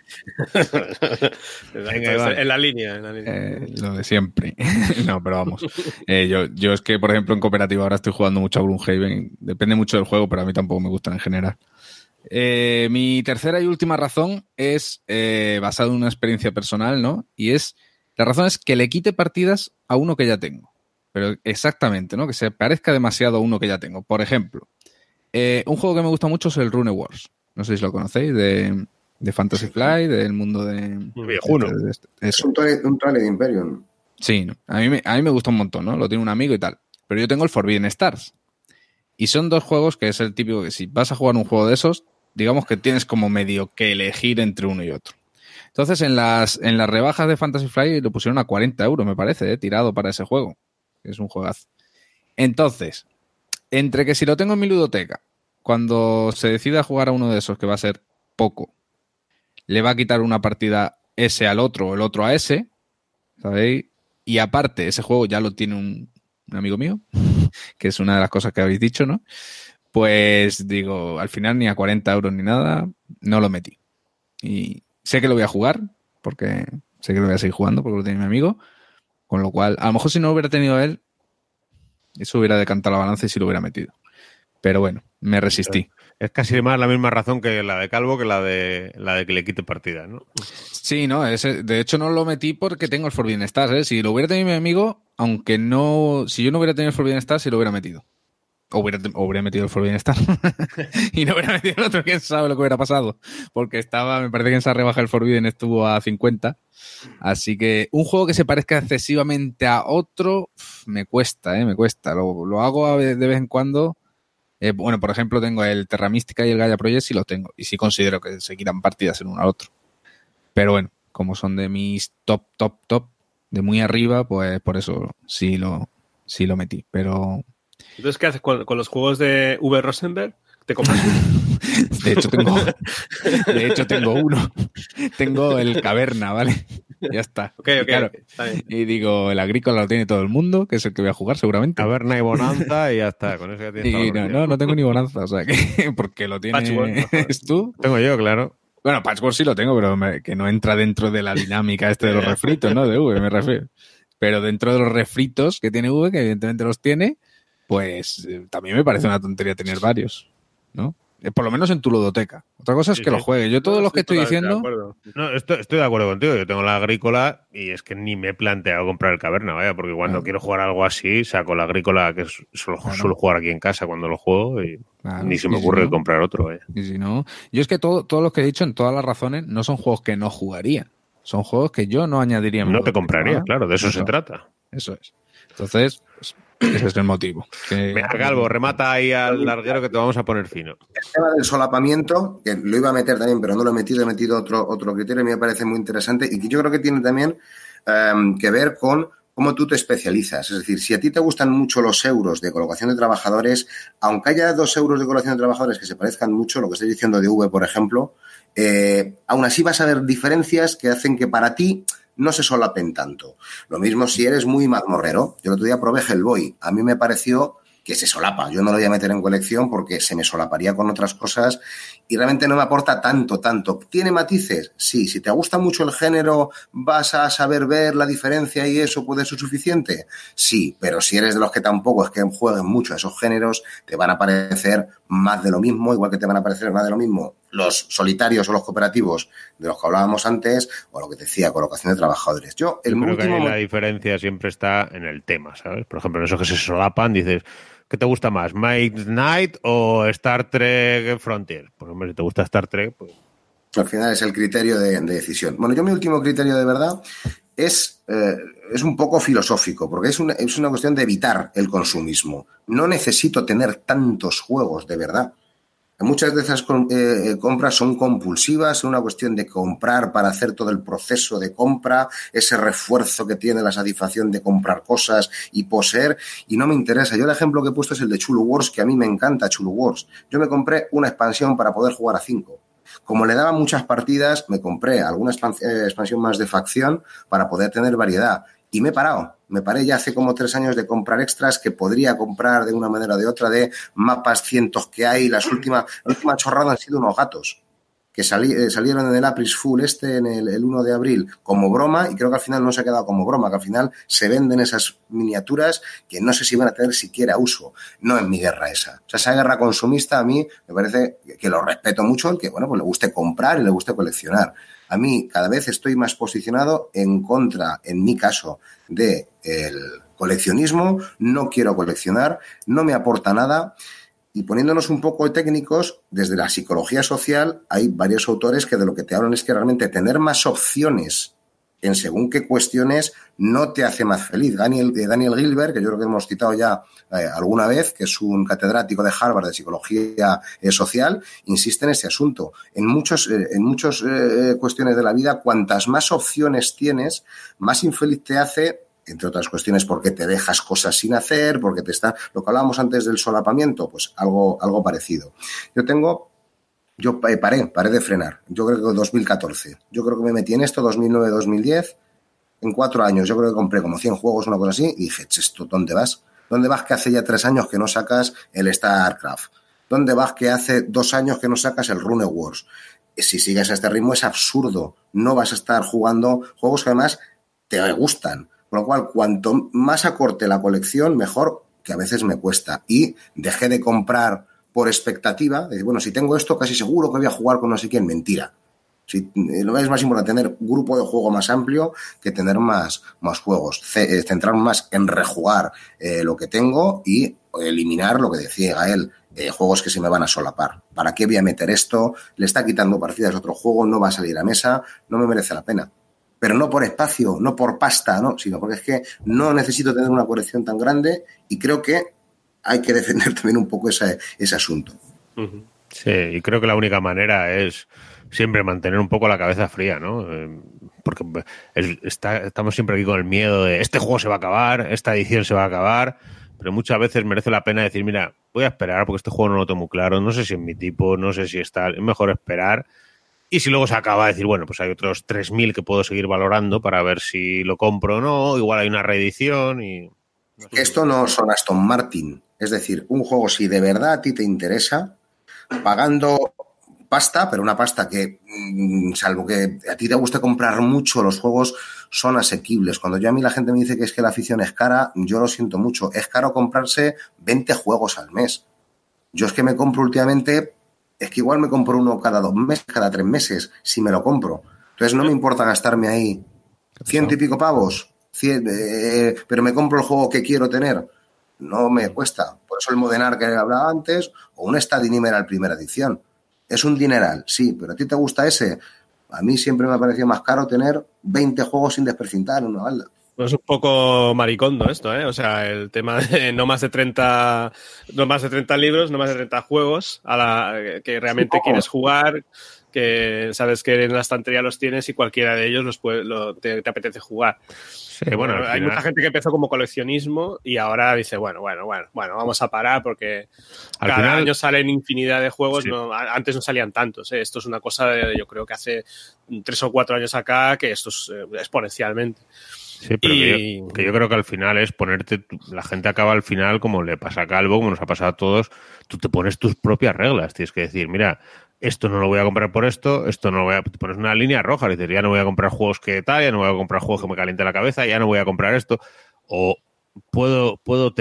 En la línea. Lo de siempre. No, pero vamos. Yo es que, por ejemplo, en cooperativa ahora estoy jugando mucho a Gloomhaven. Depende mucho del juego, pero a mí tampoco me gustan en general. Mi tercera y última razón es basada en una experiencia personal, ¿no? Y la razón es que le quite partidas a uno que ya tengo. Pero exactamente, ¿no? Que se parezca demasiado a uno que ya tengo. Por ejemplo, un juego que me gusta mucho es el Rune Wars. No sé si lo conocéis, de Fantasy Flight, del mundo de... Viejuno. Es un Twilight Imperium. Sí, ¿no? A mí me gusta un montón, ¿no? Lo tiene un amigo y tal. Pero yo tengo el Forbidden Stars. Y son 2 juegos que es el típico que si vas a jugar un juego de esos, digamos que tienes como medio que elegir entre uno y otro. Entonces, en las rebajas de Fantasy Flight lo pusieron a 40 euros, me parece, tirado para ese juego. Es un juegazo. Entonces, entre que si lo tengo en mi ludoteca, cuando se decida jugar a uno de esos, que va a ser poco, le va a quitar una partida ese al otro o el otro a ese, ¿sabéis? Y aparte, ese juego ya lo tiene un amigo mío, que es una de las cosas que habéis dicho, ¿no? Pues digo, al final ni a 40 euros ni nada, no lo metí. Y sé que lo voy a jugar, porque sé que lo voy a seguir jugando, porque lo tiene mi amigo, con lo cual, a lo mejor si no lo hubiera tenido él, eso hubiera decantado la balanza y sí lo hubiera metido. Pero bueno, me resistí. Es casi más la misma razón que la de Calvo que la de que le quite partida, ¿no? Sí, no, de hecho no lo metí porque tengo el Forbidden Stars, ¿eh? Si lo hubiera tenido mi amigo, aunque no... Si yo no hubiera tenido el Forbidden Stars, sí lo hubiera metido. O hubiera metido el Forbidden Stars. Y no hubiera metido el otro, quién sabe lo que hubiera pasado. Porque me parece que en esa rebaja el Forbidden estuvo a 50. Así que un juego que se parezca excesivamente a otro, me cuesta, me cuesta. Lo hago de vez en cuando... Bueno, por ejemplo, tengo el Terra Mística y el Gaia Project, sí los tengo. Y sí considero que se quitan partidas en uno al otro. Pero bueno, como son de mis top, de muy arriba, pues por eso sí lo metí. Pero... Entonces, ¿qué haces con los juegos de V. Rosenberg? ¿Te compras uno? De hecho, tengo uno. Tengo el Caverna, ¿vale? Ya está. Ok, claro, está bien. Y digo, el Agrícola lo tiene todo el mundo, que es el que voy a jugar seguramente. Caverna y Bonanza y ya está. Con eso ya tienes Y no tengo ni Bonanza, o sea, que porque lo tienes tú. Tengo yo, claro. Bueno, Patchwork sí lo tengo, pero que no entra dentro de la dinámica de los refritos, ¿no? De V, me refiero. Pero dentro de los refritos que tiene V, que evidentemente los tiene, pues también me parece una tontería tener varios, ¿no? Por lo menos en tu ludoteca. Otra cosa es que lo juegue. Yo todos los que estoy diciendo... No, estoy de acuerdo contigo. Yo tengo la Agrícola y es que ni me he planteado comprar el Caverna, vaya, porque cuando quiero jugar algo así, saco la Agrícola, que suelo jugar aquí en casa cuando lo juego y ni se me ocurre comprar otro, vaya. Y si no... Yo es que todos los que he dicho, en todas las razones, no son juegos que no jugaría. Son juegos que yo no añadiría. No te compraría, claro, de eso se trata. Eso es. Entonces... Pues, ese es el motivo. Venga, Calvo, remata ahí al larguero que te vamos a poner fino. El tema del solapamiento, que lo iba a meter también, pero no lo he metido otro criterio, me parece muy interesante y que yo creo que tiene también que ver con cómo tú te especializas. Es decir, si a ti te gustan mucho los euros de colocación de trabajadores, aunque haya 2 euros de colocación de trabajadores que se parezcan mucho, lo que estoy diciendo de V, por ejemplo, aún así vas a ver diferencias que hacen que para ti no se solapen tanto. Lo mismo si eres muy mazmorrero. Yo el otro día probé Hellboy. A mí me pareció que se solapa. Yo no lo voy a meter en colección porque se me solaparía con otras cosas y realmente no me aporta tanto. ¿Tiene matices? Sí. Si te gusta mucho el género, ¿vas a saber ver la diferencia y eso puede ser suficiente? Sí, pero si eres de los que tampoco es que jueguen mucho a esos géneros, te van a parecer más de lo mismo, igual que te van a parecer más de lo mismo los solitarios o los cooperativos de los que hablábamos antes, o lo que te decía, colocación de trabajadores. Yo creo que ahí la diferencia siempre está en el tema, ¿sabes? Por ejemplo, en esos que se solapan, dices, ¿qué te gusta más, Mike Knight o Star Trek Frontier? Por ejemplo, si te gusta Star Trek, pues... Al final es el criterio de decisión. Bueno, yo mi último criterio de verdad es un poco filosófico, porque es una cuestión de evitar el consumismo. No necesito tener tantos juegos, de verdad. Muchas de esas compras son compulsivas, es una cuestión de comprar para hacer todo el proceso de compra, ese refuerzo que tiene la satisfacción de comprar cosas y poseer, y no me interesa. Yo el ejemplo que he puesto es el de Chulu Wars, que a mí me encanta Chulu Wars. Yo me compré una expansión para poder jugar a 5. Como le daban muchas partidas, me compré alguna expansión más de facción para poder tener variedad. Y me paré ya hace como 3 años de comprar extras que podría comprar de una manera o de otra, de mapas cientos que hay. La última chorrada han sido unos gatos que salieron en el April Fool en el 1 de abril como broma, y creo que al final no se ha quedado como broma, que al final se venden esas miniaturas que no sé si van a tener siquiera uso. No es mi guerra esa. O sea, esa guerra consumista a mí me parece que lo respeto mucho, el que, bueno, pues le guste comprar y le guste coleccionar. A mí cada vez estoy más posicionado en contra, en mi caso, del coleccionismo. No quiero coleccionar, no me aporta nada. Y poniéndonos un poco técnicos, desde la psicología social hay varios autores que de lo que te hablan es que realmente tener más opciones en según qué cuestiones no te hace más feliz. Daniel Gilbert, que yo creo que hemos citado ya alguna vez, que es un catedrático de Harvard de psicología social, insiste en este asunto. En muchas cuestiones de la vida, cuantas más opciones tienes, más infeliz te hace, entre otras cuestiones porque te dejas cosas sin hacer, porque lo que hablábamos antes del solapamiento, pues algo parecido. Yo paré de frenar, yo creo que en 2014. Yo creo que me metí en esto 2009-2010. En 4 años yo creo que compré como 100 juegos, una cosa así, y dije, ¿esto dónde vas? ¿Dónde vas que hace ya 3 años que no sacas el StarCraft? ¿Dónde vas que hace 2 años que no sacas el Rune Wars? Si sigues a este ritmo es absurdo. No vas a estar jugando juegos que además te gustan. Con lo cual, cuanto más acorte la colección, mejor, que a veces me cuesta. Y dejé de comprar por expectativa, de bueno, si tengo esto, casi seguro que voy a jugar con no sé quién. Mentira. Lo es más importante tener un grupo de juego más amplio que tener más juegos. Centrarme más en rejugar lo que tengo y eliminar lo que decía Gael, juegos que se me van a solapar. ¿Para qué voy a meter esto? Le está quitando partidas a otro juego, no va a salir a mesa, no me merece la pena. Pero no por espacio, no por pasta, ¿no? Sino porque es que no necesito tener una colección tan grande y creo que hay que defender también un poco ese asunto. Sí, y creo que la única manera es siempre mantener un poco la cabeza fría, ¿no? Porque estamos siempre aquí con el miedo de este juego se va a acabar, esta edición se va a acabar, pero muchas veces merece la pena decir, mira, voy a esperar porque este juego no lo tengo muy claro, no sé si es mi tipo, no sé si está, es mejor esperar. Y si luego se acaba, decir, bueno, pues hay otros 3.000 que puedo seguir valorando para ver si lo compro o no, igual hay una reedición y... No sé. Esto no son Aston Martin, es decir, un juego si de verdad a ti te interesa, pagando pasta, pero una pasta que, salvo que a ti te guste comprar mucho, los juegos son asequibles. Cuando a mí la gente me dice que es que la afición es cara, yo lo siento mucho. Es caro comprarse 20 juegos al mes. Yo es que me compro últimamente, es que igual me compro uno cada 2 meses, cada 3 meses, si me lo compro. Entonces no me importa gastarme ahí 100 y pico pavos, 100, pero me compro el juego que quiero tener. No me cuesta. Por eso el Modenar que hablaba antes, o un Stadi Numeral primera edición. Es un dineral, sí, pero ¿a ti te gusta ese? A mí siempre me ha parecido más caro tener 20 juegos sin desprecintar en una balda. Pues es un poco maricondo esto, ¿eh? O sea, el tema de no más de 30 libros, no más de 30 juegos que realmente quieres jugar, que sabes que en la estantería los tienes y cualquiera de ellos te apetece jugar. Sí, bueno, hay mucha gente que empezó como coleccionismo y ahora dice, bueno, vamos a parar porque cada año salen infinidad de juegos, sí. Antes no salían tantos, ¿eh? Esto es una cosa yo creo que hace 3 o 4 años acá que esto es exponencialmente. Sí, pero que yo creo que al final es ponerte... La gente acaba al final, como le pasa a Calvo, como nos ha pasado a todos, tú te pones tus propias reglas. Tienes que decir, mira, esto no lo voy a comprar por esto no lo voy a... Te pones una línea roja, dices, ya no voy a comprar juegos que tal, ya no voy a comprar juegos que me caliente la cabeza, ya no voy a comprar esto. O puedo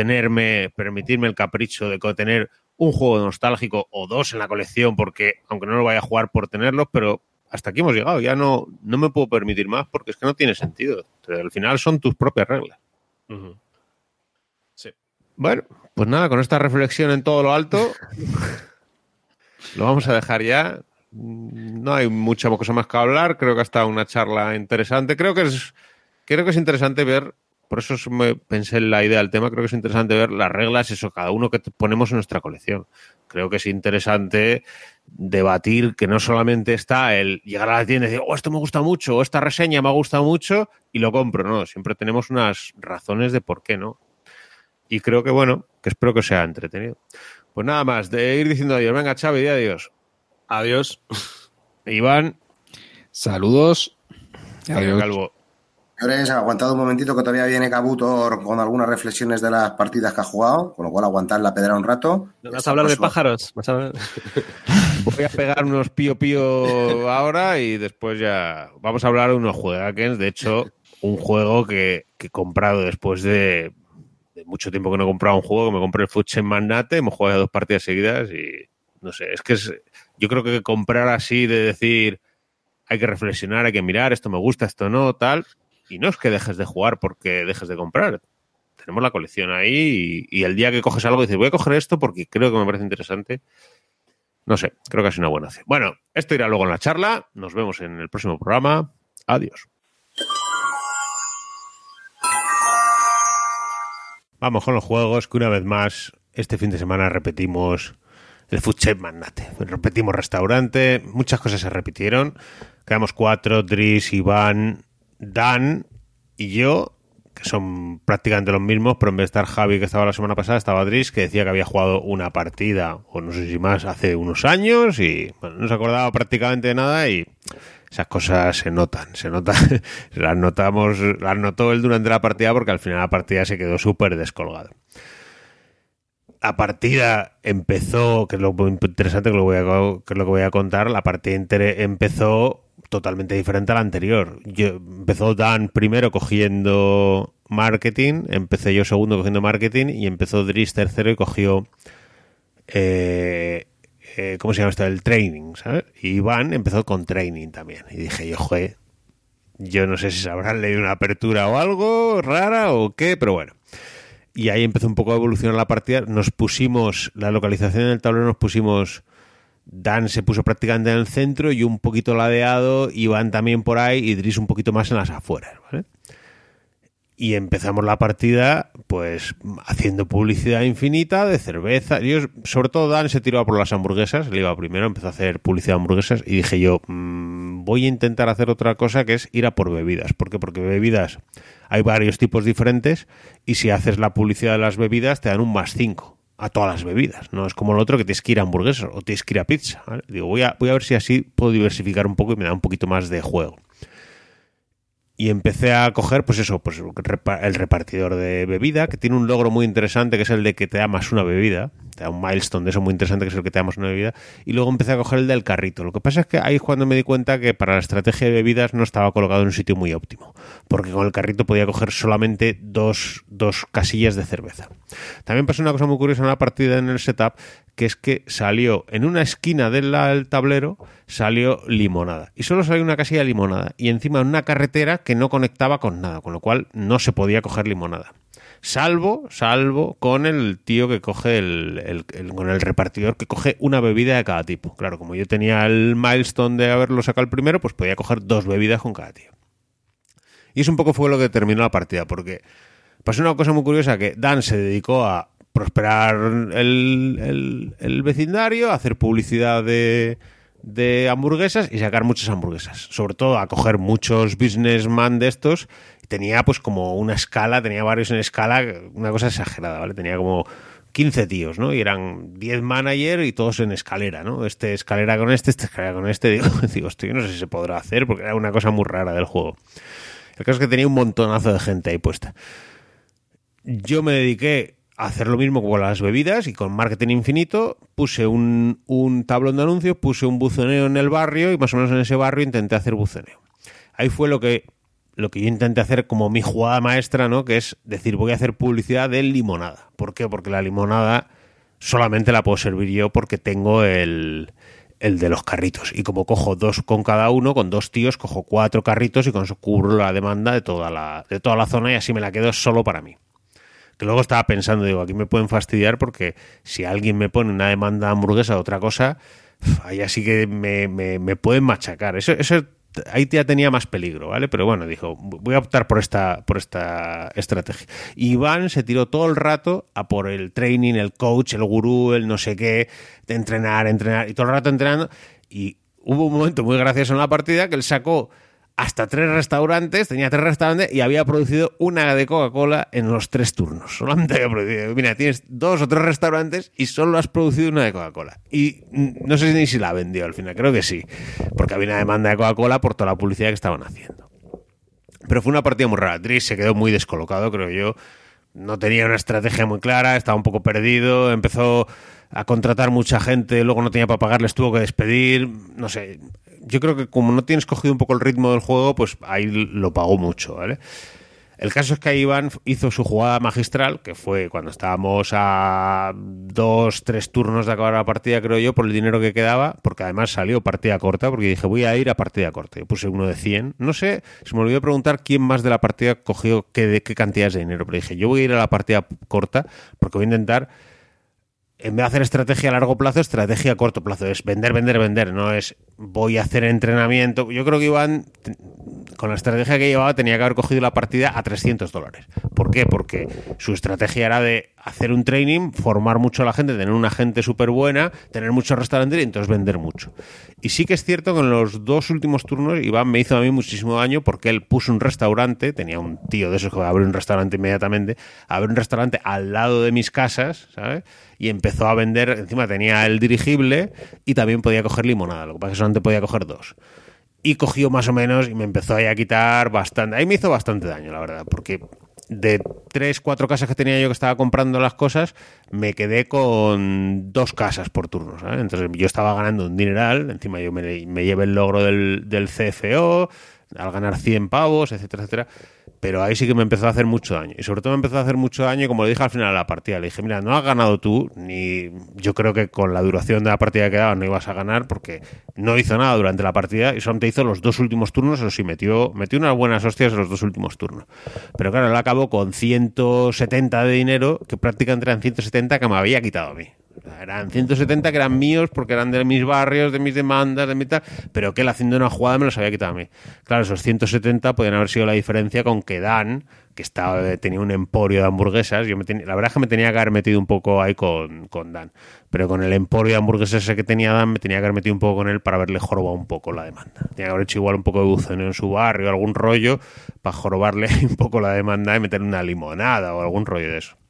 permitirme el capricho de tener un juego nostálgico o 2 en la colección, porque aunque no lo vaya a jugar por tenerlos, pero... Hasta aquí hemos llegado, ya no me puedo permitir más porque es que no tiene sentido. Al final son tus propias reglas. Uh-huh. Sí. Bueno, pues nada, con esta reflexión en todo lo alto, lo vamos a dejar ya. No hay mucha cosa más que hablar. Creo que ha estado una charla interesante. Creo que es interesante ver, por eso me pensé en la idea del tema, creo que es interesante ver las reglas, eso, cada uno que ponemos en nuestra colección. Creo que es interesante debatir que no solamente está el llegar a la tienda y decir, esto me gusta mucho, o esta reseña me ha gustado mucho y lo compro, ¿no? Siempre tenemos unas razones de por qué, ¿no? Y creo que, bueno, que espero que os sea entretenido. Pues nada más, de ir diciendo adiós. Venga, Xavi, di adiós. Adiós. Iván. Saludos. Adiós. Calvo. Señores, aguantado un momentito que todavía viene Cabutor con algunas reflexiones de las partidas que ha jugado, con lo cual aguantad la pedra un rato. ¿Vas a hablar de pájaros? Voy a pegar unos pío ahora y después ya vamos a hablar de unos juegos. De hecho, un juego que he comprado después de mucho tiempo que no he comprado un juego, que me compré el Food Chain Magnate, hemos jugado 2 partidas seguidas y no sé, yo creo que comprar así de decir hay que reflexionar, hay que mirar, esto me gusta, esto no, tal... Y no es que dejes de jugar porque dejes de comprar. Tenemos la colección ahí y el día que coges algo dices, voy a coger esto porque creo que me parece interesante. No sé, creo que es una buena opción. Bueno, esto irá luego en la charla. Nos vemos en el próximo programa. Adiós. Vamos con los juegos que una vez más este fin de semana repetimos el Food Chain Magnate. Repetimos restaurante. Muchas cosas se repitieron. Quedamos 4, Dries, Iván... Dan y yo, que son prácticamente los mismos, pero en vez de estar Javi, que estaba la semana pasada, estaba Dries, que decía que había jugado una partida, o no sé si más, hace unos años, y bueno, no se acordaba prácticamente de nada, y esas cosas se notan, las notó él durante la partida, porque al final la partida se quedó súper descolgada. La partida empezó, que es lo muy interesante, que es lo que voy a contar, la partida empezó totalmente diferente a la anterior. Empezó Dan primero cogiendo marketing, empecé yo segundo cogiendo marketing y empezó Dries tercero y cogió ¿cómo se llama esto? El training, ¿sabes? Y Iván empezó con training también. Y dije yo no sé si se habrán leído una apertura o algo rara o qué, pero bueno. Y ahí empezó un poco a evolucionar la partida. Nos pusimos, la localización en el tablero nos pusimos... Dan se puso prácticamente en el centro y un poquito ladeado, Iván también por ahí y Dries un poquito más en las afueras, ¿vale? Y empezamos la partida, pues, haciendo publicidad infinita de cerveza. Yo, sobre todo, Dan se tiró por las hamburguesas. Él iba primero, empezó a hacer publicidad de hamburguesas. Y dije yo, voy a intentar hacer otra cosa, que es ir a por bebidas. ¿Por qué? Porque bebidas hay varios tipos diferentes. Y si haces la publicidad de las bebidas, te dan un +5 a todas las bebidas. No es como el otro que tienes que ir a hamburguesas o tienes que ir a pizza, ¿vale? Digo, voy a ver si así puedo diversificar un poco y me da un poquito más de juego. Y empecé a coger, pues eso, pues el repartidor de bebida, que tiene un logro muy interesante, que es el de que te da más una bebida. Te da un milestone de eso muy interesante, que es el que te da más una bebida. Y luego empecé a coger el del carrito. Lo que pasa es que ahí es cuando me di cuenta que para la estrategia de bebidas no estaba colocado en un sitio muy óptimo. Porque con el carrito podía coger solamente dos casillas de cerveza. También pasó una cosa muy curiosa en la partida, en el setup, que es que salió en una esquina del tablero, salió limonada. Y solo salió una casilla de limonada. Y encima en una carretera que no conectaba con nada, con lo cual no se podía coger limonada. Salvo con el tío que coge con el repartidor que coge una bebida de cada tipo. Claro, como yo tenía el milestone de haberlo sacado el primero, pues podía coger 2 bebidas con cada tío. Y eso un poco fue lo que terminó la partida, porque pasó una cosa muy curiosa, que Dan se dedicó a prosperar el vecindario, a hacer publicidad de hamburguesas y sacar muchas hamburguesas. Sobre todo a coger muchos businessman de estos. Tenía pues como una escala, tenía varios en escala, una cosa exagerada, ¿vale? Tenía como 15 tíos, ¿no? Y eran 10 managers y todos en escalera, ¿no? Escalera con este escalera con este. Digo, hostia, no sé si se podrá hacer porque era una cosa muy rara del juego. El caso es que tenía un montonazo de gente ahí puesta. Yo me dediqué a hacer lo mismo con las bebidas y con marketing infinito. Puse un tablón de anuncios, puse un buceneo en el barrio y más o menos en ese barrio intenté hacer buceneo. Ahí fue lo que yo intenté hacer como mi jugada maestra, ¿no? Que es decir, voy a hacer publicidad de limonada. ¿Por qué? Porque la limonada solamente la puedo servir yo porque tengo el de los carritos. Y como cojo 2 con cada uno, con 2 tíos, cojo 4 carritos y con eso cubro la demanda de toda la zona y así me la quedo solo para mí. Que luego estaba pensando, digo, aquí me pueden fastidiar porque si alguien me pone una demanda de hamburguesa o otra cosa, ahí así que me pueden machacar. Eso ahí ya tenía más peligro, ¿vale? Pero bueno, dijo, voy a optar por esta estrategia. Y Iván se tiró todo el rato a por el training, el coach, el gurú, el no sé qué, de entrenar, y todo el rato entrenando. Y hubo un momento muy gracioso en la partida que él sacó hasta 3 restaurantes, tenía 3 restaurantes y había producido una de Coca-Cola en los 3 turnos. Solamente había producido. Mira, tienes 2 o 3 restaurantes y solo has producido una de Coca-Cola. Y no sé ni si la vendió al final, creo que sí. Porque había una demanda de Coca-Cola por toda la publicidad que estaban haciendo. Pero fue una partida muy rara. Trish se quedó muy descolocado, creo yo. No tenía una estrategia muy clara, estaba un poco perdido, empezó a contratar mucha gente, luego no tenía para pagarles, tuvo que despedir, no sé. Yo creo que como no tienes cogido un poco el ritmo del juego, pues ahí lo pagó mucho, ¿vale? El caso es que Iván hizo su jugada magistral, que fue cuando estábamos a 2-3 turnos de acabar la partida, creo yo, por el dinero que quedaba, porque además salió partida corta, porque dije, voy a ir a partida corta. Yo puse uno de 100. No sé, se me olvidó preguntar quién más de la partida cogió qué cantidades de dinero, pero dije, yo voy a ir a la partida corta porque voy a intentar, en vez de hacer estrategia a largo plazo, estrategia a corto plazo. Es vender, no es voy a hacer entrenamiento. Yo creo que Iván, con la estrategia que llevaba, tenía que haber cogido la partida a $300. ¿Por qué? Porque su estrategia era de hacer un training, formar mucho a la gente, tener una gente súper buena, tener muchos restaurantes y entonces vender mucho. Y sí que es cierto que en los 2 últimos turnos Iván me hizo a mí muchísimo daño porque él puso un restaurante, tenía un tío de esos que va a abrir un restaurante inmediatamente, abrió un restaurante al lado de mis casas, ¿sabes? Y empezó a vender, encima tenía el dirigible y también podía coger limonada, lo que pasa es que solamente podía coger 2. Y cogió más o menos y me empezó ahí a quitar bastante, ahí me hizo bastante daño, la verdad, porque de 3-4 casas que tenía yo que estaba comprando las cosas, me quedé con 2 casas por turno, ¿sabes? Entonces yo estaba ganando un dineral, encima yo me llevé el logro del CFO, al ganar 100 pavos, etcétera, etcétera. Pero ahí sí que me empezó a hacer mucho daño. Y sobre todo me empezó a hacer mucho daño, como le dije al final de la partida. Le dije, mira, no has ganado tú, ni yo creo que con la duración de la partida que daba no ibas a ganar, porque no hizo nada durante la partida y solamente hizo los 2 últimos turnos. Eso sí, metió unas buenas hostias en los 2 últimos turnos. Pero claro, él acabó con 170 de dinero, que prácticamente eran 170 que me había quitado a mí. Eran 170 que eran míos porque eran de mis barrios, de mis demandas, de mi tal, pero que él haciendo una jugada me los había quitado a mí. Claro, esos 170 podían haber sido la diferencia con que Dan, tenía un emporio de hamburguesas. La verdad es que me tenía que haber metido un poco ahí con Dan, pero con el emporio de hamburguesas ese que tenía Dan, me tenía que haber metido un poco con él para haberle jorobado un poco la demanda. Tenía que haber hecho igual un poco de buceo en su barrio, algún rollo, para jorobarle un poco la demanda y meterle una limonada o algún rollo de eso.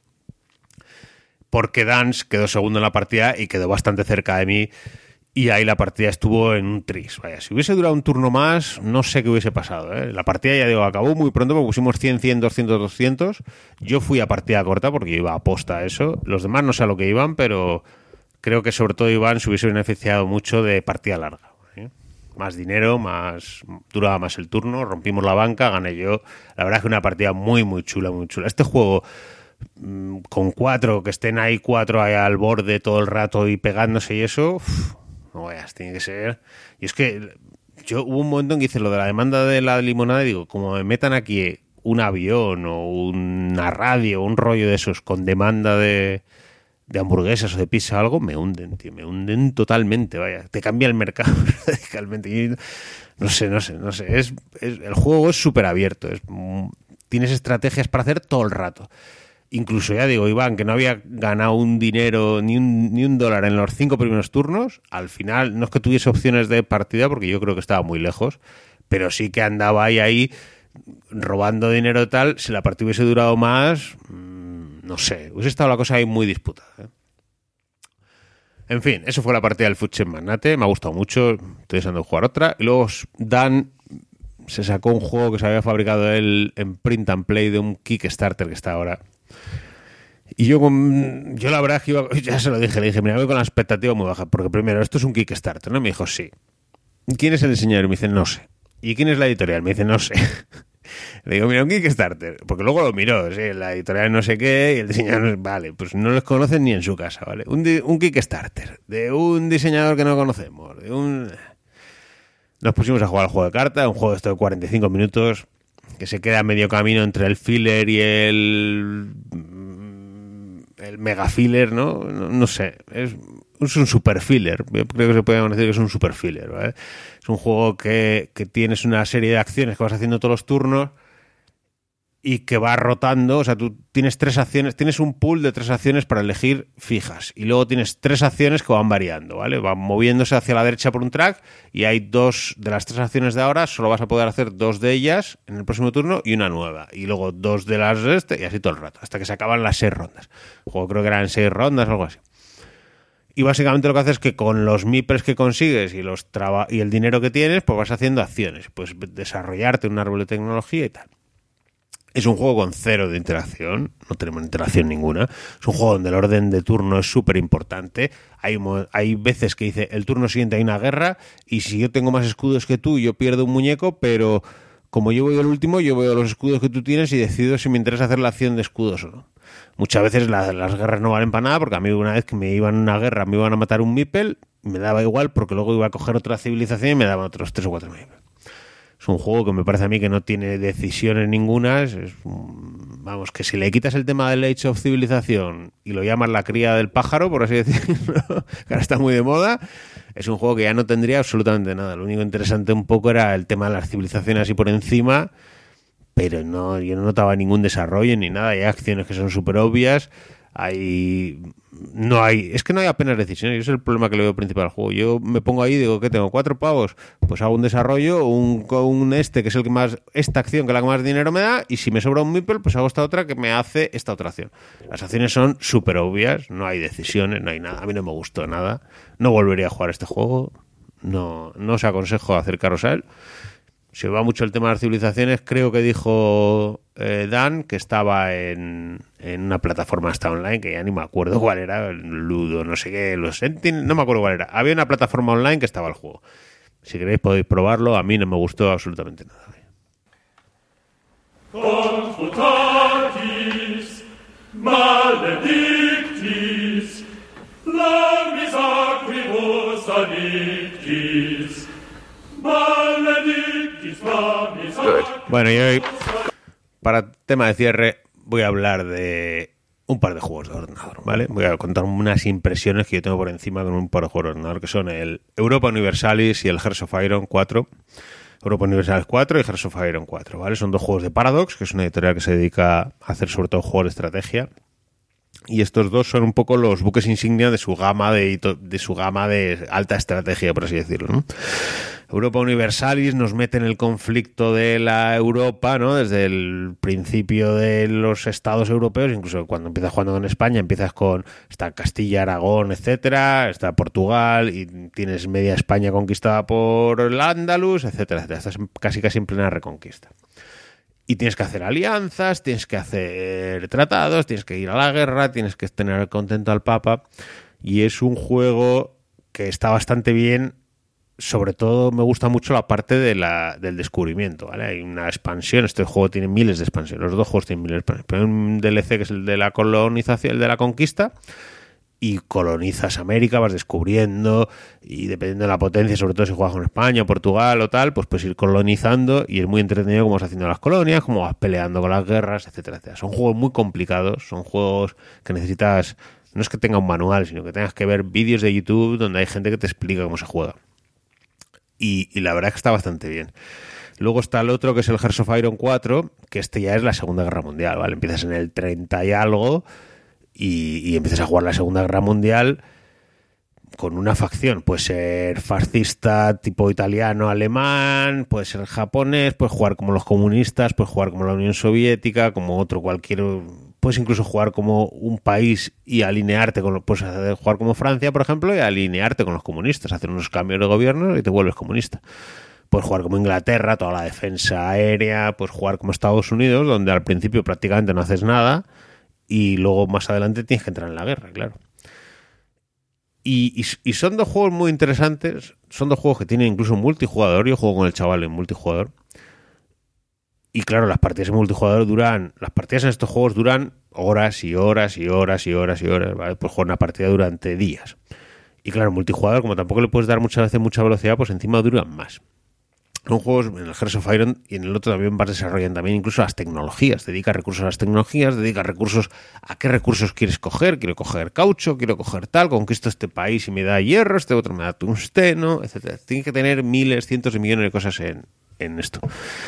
Porque Dance quedó segundo en la partida y quedó bastante cerca de mí, y ahí la partida estuvo en un tris. Vaya, si hubiese durado un turno más, no sé qué hubiese pasado, ¿eh? La partida, ya digo, acabó muy pronto porque pusimos 100, 100, 200, 200. Yo fui a partida corta porque iba a posta a eso. Los demás no sé a lo que iban, pero creo que sobre todo Iván se hubiese beneficiado mucho de partida larga, ¿eh? Más dinero, duraba más el turno, rompimos la banca, gané yo. La verdad es que una partida muy, muy chula, muy chula. Este juego, con 4, que estén ahí 4 ahí al borde todo el rato y pegándose y eso, no veas, tiene que ser. Y es que hubo un momento en que hice lo de la demanda de la limonada y digo, como me metan aquí un avión o una radio o un rollo de esos con demanda de hamburguesas o de pizza o algo, me hunden, tío, me hunden totalmente, vaya, te cambia el mercado radicalmente. Y no sé, el juego es súper abierto, tienes estrategias para hacer todo el rato. Incluso, ya digo, Iván, que no había ganado un dinero ni un dólar en los 5 primeros turnos, al final no es que tuviese opciones de partida, porque yo creo que estaba muy lejos, pero sí que andaba ahí robando dinero y tal. Si la partida hubiese durado más, no sé, hubiese estado la cosa ahí muy disputada, ¿eh? En fin, eso fue la partida del Food Chain Magnate, me ha gustado mucho, estoy deseando jugar otra. Y luego Dan se sacó un juego que se había fabricado él en Print and Play de un Kickstarter que está ahora. Y yo la verdad es que ya se lo dije, le dije, mira, voy con la expectativa muy baja, porque primero, esto es un Kickstarter, ¿no? Me dijo, sí. ¿Quién es el diseñador? Me dice, no sé. ¿Y quién es la editorial? Me dice, no sé. Le digo, mira, un Kickstarter, porque luego lo miró, ¿sí? La editorial no sé qué y el diseñador, vale, pues no los conocen ni en su casa, ¿vale? Un Kickstarter de un diseñador que no conocemos, Nos pusimos a jugar al juego de cartas, un juego de 45 minutos que se queda a medio camino entre el filler y el mega filler, ¿no? No sé, es un super filler. Yo creo que se puede decir que es un super filler, ¿vale? Es un juego que tienes una serie de acciones que vas haciendo todos los turnos y que va rotando. O sea, tú tienes 3 acciones, tienes un pool de 3 acciones para elegir fijas y luego tienes 3 acciones que van variando, ¿vale? Van moviéndose hacia la derecha por un track y hay 2 de las 3 acciones de ahora, solo vas a poder hacer 2 de ellas en el próximo turno y una nueva, y luego 2 de las y así todo el rato, hasta que se acaban las 6 rondas. El juego creo que eran 6 rondas o algo así. Y básicamente lo que haces es que con los meeples que consigues y el dinero que tienes, pues vas haciendo acciones, pues desarrollarte un árbol de tecnología y tal. Es un juego con 0 de interacción, no tenemos interacción ninguna. Es un juego donde el orden de turno es súper importante. Hay veces que dice, el turno siguiente hay una guerra y si yo tengo más escudos que tú, yo pierdo un muñeco, pero como yo voy el último, yo veo los escudos que tú tienes y decido si me interesa hacer la acción de escudos o no. Muchas veces las guerras no valen para nada, porque a mí una vez que me iban a una guerra me iban a matar un meeple, me daba igual porque luego iba a coger otra civilización y me daban otros 3 o 4 meeples. Es un juego que me parece a mí que no tiene decisiones ninguna. Vamos, que si le quitas el tema del Age of Civilización y lo llamas la cría del pájaro, por así decirlo, que ahora está muy de moda, es un juego que ya no tendría absolutamente nada. Lo único interesante un poco era el tema de las civilizaciones así por encima, pero no, yo no notaba ningún desarrollo ni nada. Hay acciones que son súper obvias. Es que no hay apenas decisiones. Ese es el problema que le veo principal al juego. Yo me pongo ahí y digo, ¿qué tengo? 4 pavos, pues hago un desarrollo, que es el que más, esta acción que es la que más dinero me da, y si me sobra un meeple, pues hago esta otra que me hace esta otra acción. Las acciones son súper obvias, no hay decisiones, no hay nada. A mí no me gustó nada, no volvería a jugar este juego, no os aconsejo acercaros a él. Si va mucho el tema de las civilizaciones, creo que dijo Dan que estaba en una plataforma hasta online, que ya ni me acuerdo cuál era, el Ludo, no sé qué, los Sentinel, no me acuerdo cuál era. Había una plataforma online que estaba el juego. Si queréis podéis probarlo, a mí no me gustó absolutamente nada. Confutatis, maledictis, lamis acribus addictis, maledictis, lamis acribus. Bueno, y hoy, para tema de cierre, voy a hablar de un par de juegos de ordenador, ¿vale? Voy a contar unas impresiones que yo tengo por encima con un par de juegos de ordenador, que son el Europa Universalis y el Hearts of Iron 4. Europa Universalis 4 y Hearts of Iron 4, ¿vale? Son dos juegos de Paradox, que es una editorial que se dedica a hacer sobre todo juegos de estrategia. Y estos dos son un poco los buques insignia de su gama de alta estrategia, por así decirlo, ¿no? Europa Universalis nos mete en el conflicto de la Europa, ¿no? Desde el principio de los estados europeos, incluso cuando empiezas jugando con España, empiezas con está Castilla, Aragón, etcétera, está Portugal y tienes media España conquistada por el Andalus, etcétera, etcétera. Estás casi en plena reconquista. Y tienes que hacer alianzas, tienes que hacer tratados, tienes que ir a la guerra, tienes que tener contento al Papa. Y es un juego que está bastante bien. Sobre todo me gusta mucho la parte del descubrimiento, ¿vale? Hay una expansión, este juego tiene miles de expansiones, los dos juegos tienen miles de expansiones. Pero hay un DLC que es el de la colonización, el de la conquista, y colonizas América, vas descubriendo, y dependiendo de la potencia, sobre todo si juegas con España, Portugal o tal, pues puedes ir colonizando, y es muy entretenido cómo vas haciendo las colonias, cómo vas peleando con las guerras, etcétera, etcétera. Son juegos muy complicados, son juegos que necesitas, no es que tenga un manual, sino que tengas que ver vídeos de YouTube donde hay gente que te explica cómo se juega. Y la verdad es que está bastante bien. Luego está el otro, que es el Hearts of Iron 4, que este ya es la Segunda Guerra Mundial, ¿vale? Empiezas en el 30 y algo y empiezas a jugar la Segunda Guerra Mundial con una facción. Puede ser fascista tipo italiano, alemán, puede ser japonés, puedes jugar como los comunistas, puedes jugar como la Unión Soviética, como otro cualquier... Puedes incluso jugar como un país y alinearte con... Puedes jugar como Francia, por ejemplo, y alinearte con los comunistas, hacer unos cambios de gobierno y te vuelves comunista. Puedes jugar como Inglaterra, toda la defensa aérea, puedes jugar como Estados Unidos, donde al principio prácticamente no haces nada y luego más adelante tienes que entrar en la guerra, claro. Y son dos juegos muy interesantes, son dos juegos que tienen incluso multijugador. Yo juego con el chaval en multijugador. Y claro, las partidas en multijugador las partidas en estos juegos duran horas y horas y horas y horas y horas, ¿vale? Pues jugar una partida durante días. Y claro, en multijugador, como tampoco le puedes dar muchas veces mucha velocidad, pues encima duran más. Son juegos, en el Hearts of Iron y en el otro también vas desarrollando también incluso las tecnologías. Dedica recursos a las tecnologías, dedica recursos a qué recursos quieres coger. Quiero coger caucho, quiero coger tal, conquisto este país y me da hierro, este otro me da tungsteno, etcétera. Tienes que tener miles, cientos de millones de cosas en esto.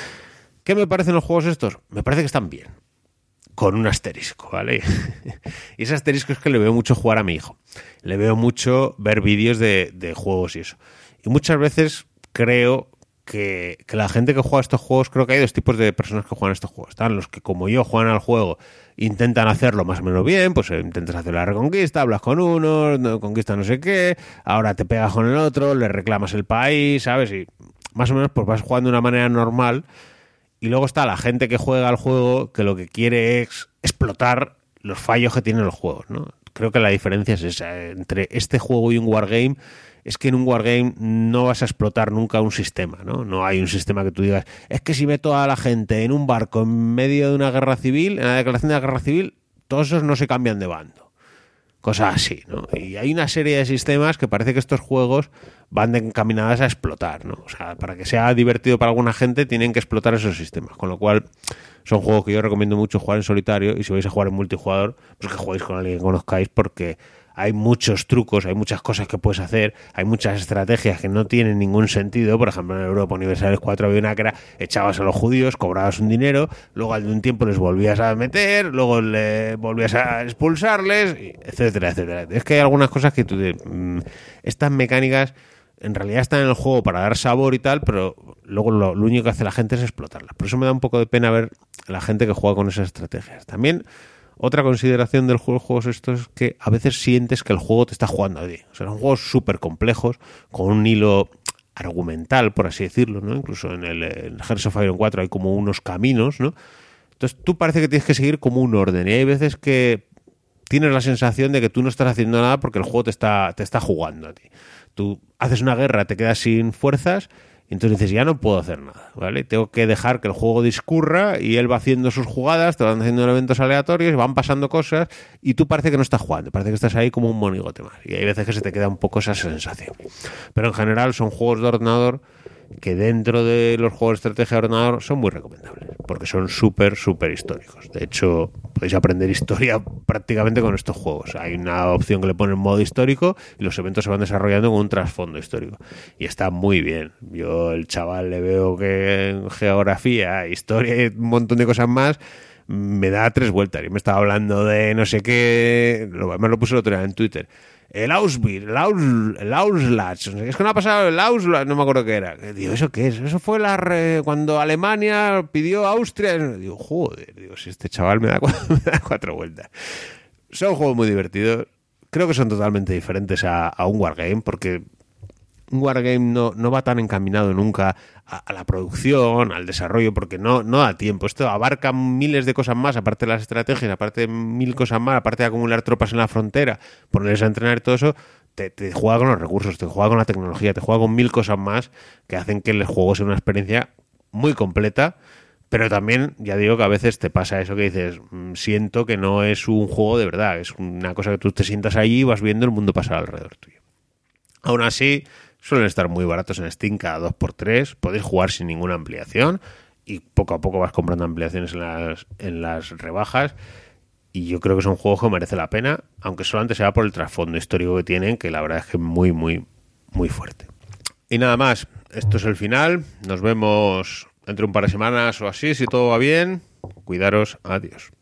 ¿Qué me parecen los juegos estos? Me parece que están bien. Con un asterisco, ¿vale? Y ese asterisco es que le veo mucho jugar a mi hijo. Le veo mucho ver vídeos de juegos y eso. Y muchas veces creo que la gente que juega a estos juegos, creo que hay dos tipos de personas que juegan a estos juegos. Están los que, como yo, juegan al juego, intentan hacerlo más o menos bien, pues intentas hacer la reconquista, hablas con uno, no, conquista no sé qué, ahora te pegas con el otro, le reclamas el país, ¿sabes? Y más o menos pues vas jugando de una manera normal. Y luego está la gente que juega al juego que lo que quiere es explotar los fallos que tienen los juegos, ¿no? Creo que la diferencia es esa. Entre este juego y un wargame, es que en un wargame no vas a explotar nunca un sistema, ¿no? No hay un sistema que tú digas, es que si meto a la gente en un barco en medio de una guerra civil, en la declaración de la guerra civil, todos esos no se cambian de bando. Cosas así, ¿no? Y hay una serie de sistemas que parece que estos juegos van encaminados a explotar, ¿no? O sea, para que sea divertido para alguna gente tienen que explotar esos sistemas, con lo cual son juegos que yo recomiendo mucho jugar en solitario, y si vais a jugar en multijugador, pues que juguéis con alguien que conozcáis, porque hay muchos trucos, hay muchas cosas que puedes hacer, hay muchas estrategias que no tienen ningún sentido. Por ejemplo, en Europa Universalis 4 había una que era echabas a los judíos, cobrabas un dinero, luego al de un tiempo les volvías a meter, luego le volvías a expulsarles, etcétera, etcétera. Es que hay algunas cosas que tú estas mecánicas en realidad están en el juego para dar sabor y tal, pero luego lo único que hace la gente es explotarlas. Por eso me da un poco de pena ver a la gente que juega con esas estrategias. También otra consideración de los juegos estos es que a veces sientes que el juego te está jugando a ti. O sea, son juegos súper complejos, con un hilo argumental, por así decirlo, ¿no? Incluso en el Hearts of Iron 4 hay como unos caminos, ¿no? Entonces tú parece que tienes que seguir como un orden, y hay veces que tienes la sensación de que tú no estás haciendo nada porque el juego te está jugando a ti. Tú haces una guerra, te quedas sin fuerzas, y entonces dices, ya no puedo hacer nada, ¿vale? Tengo que dejar que el juego discurra y él va haciendo sus jugadas, te van haciendo eventos aleatorios, van pasando cosas y tú parece que no estás jugando, parece que estás ahí como un monigote más. Y hay veces que se te queda un poco esa sensación. Pero en general son juegos de ordenador que dentro de los juegos de estrategia de ordenador son muy recomendables, porque son súper históricos. De hecho, podéis aprender historia prácticamente con estos juegos. Hay una opción que le pone en modo histórico y los eventos se van desarrollando con un trasfondo histórico. Y está muy bien. Yo el chaval le veo que en geografía, historia y un montón de cosas más me da 3 vueltas. Y me estaba hablando de no sé qué, me lo puse el otro día en Twitter. El Auschwitz, el Auschwitz, es que no ha pasado el Auschwitz, no me acuerdo qué era. Digo, ¿eso qué es? Eso fue cuando Alemania pidió a Austria. Digo, joder, si este chaval me da 4 vueltas. Son juegos muy divertidos. Creo que son totalmente diferentes a un wargame, porque un wargame no va tan encaminado nunca a la producción, al desarrollo, porque no da tiempo. Esto abarca miles de cosas más, aparte de las estrategias, aparte de 1000 cosas más, aparte de acumular tropas en la frontera, ponerles a entrenar y todo eso, te juega con los recursos, te juega con la tecnología, te juega con 1000 cosas más que hacen que el juego sea una experiencia muy completa. Pero también, ya digo que a veces te pasa eso que dices, siento que no es un juego de verdad, es una cosa que tú te sientas allí y vas viendo el mundo pasar alrededor tuyo. Aún así, suelen estar muy baratos en Steam, cada 2x3, podéis jugar sin ninguna ampliación y poco a poco vas comprando ampliaciones en las rebajas, y yo creo que son juegos que merece la pena, aunque solamente sea por el trasfondo histórico que tienen, que la verdad es que es muy fuerte. Y nada más, esto es el final, nos vemos entre un par de semanas o así, si todo va bien. Cuidaros, adiós.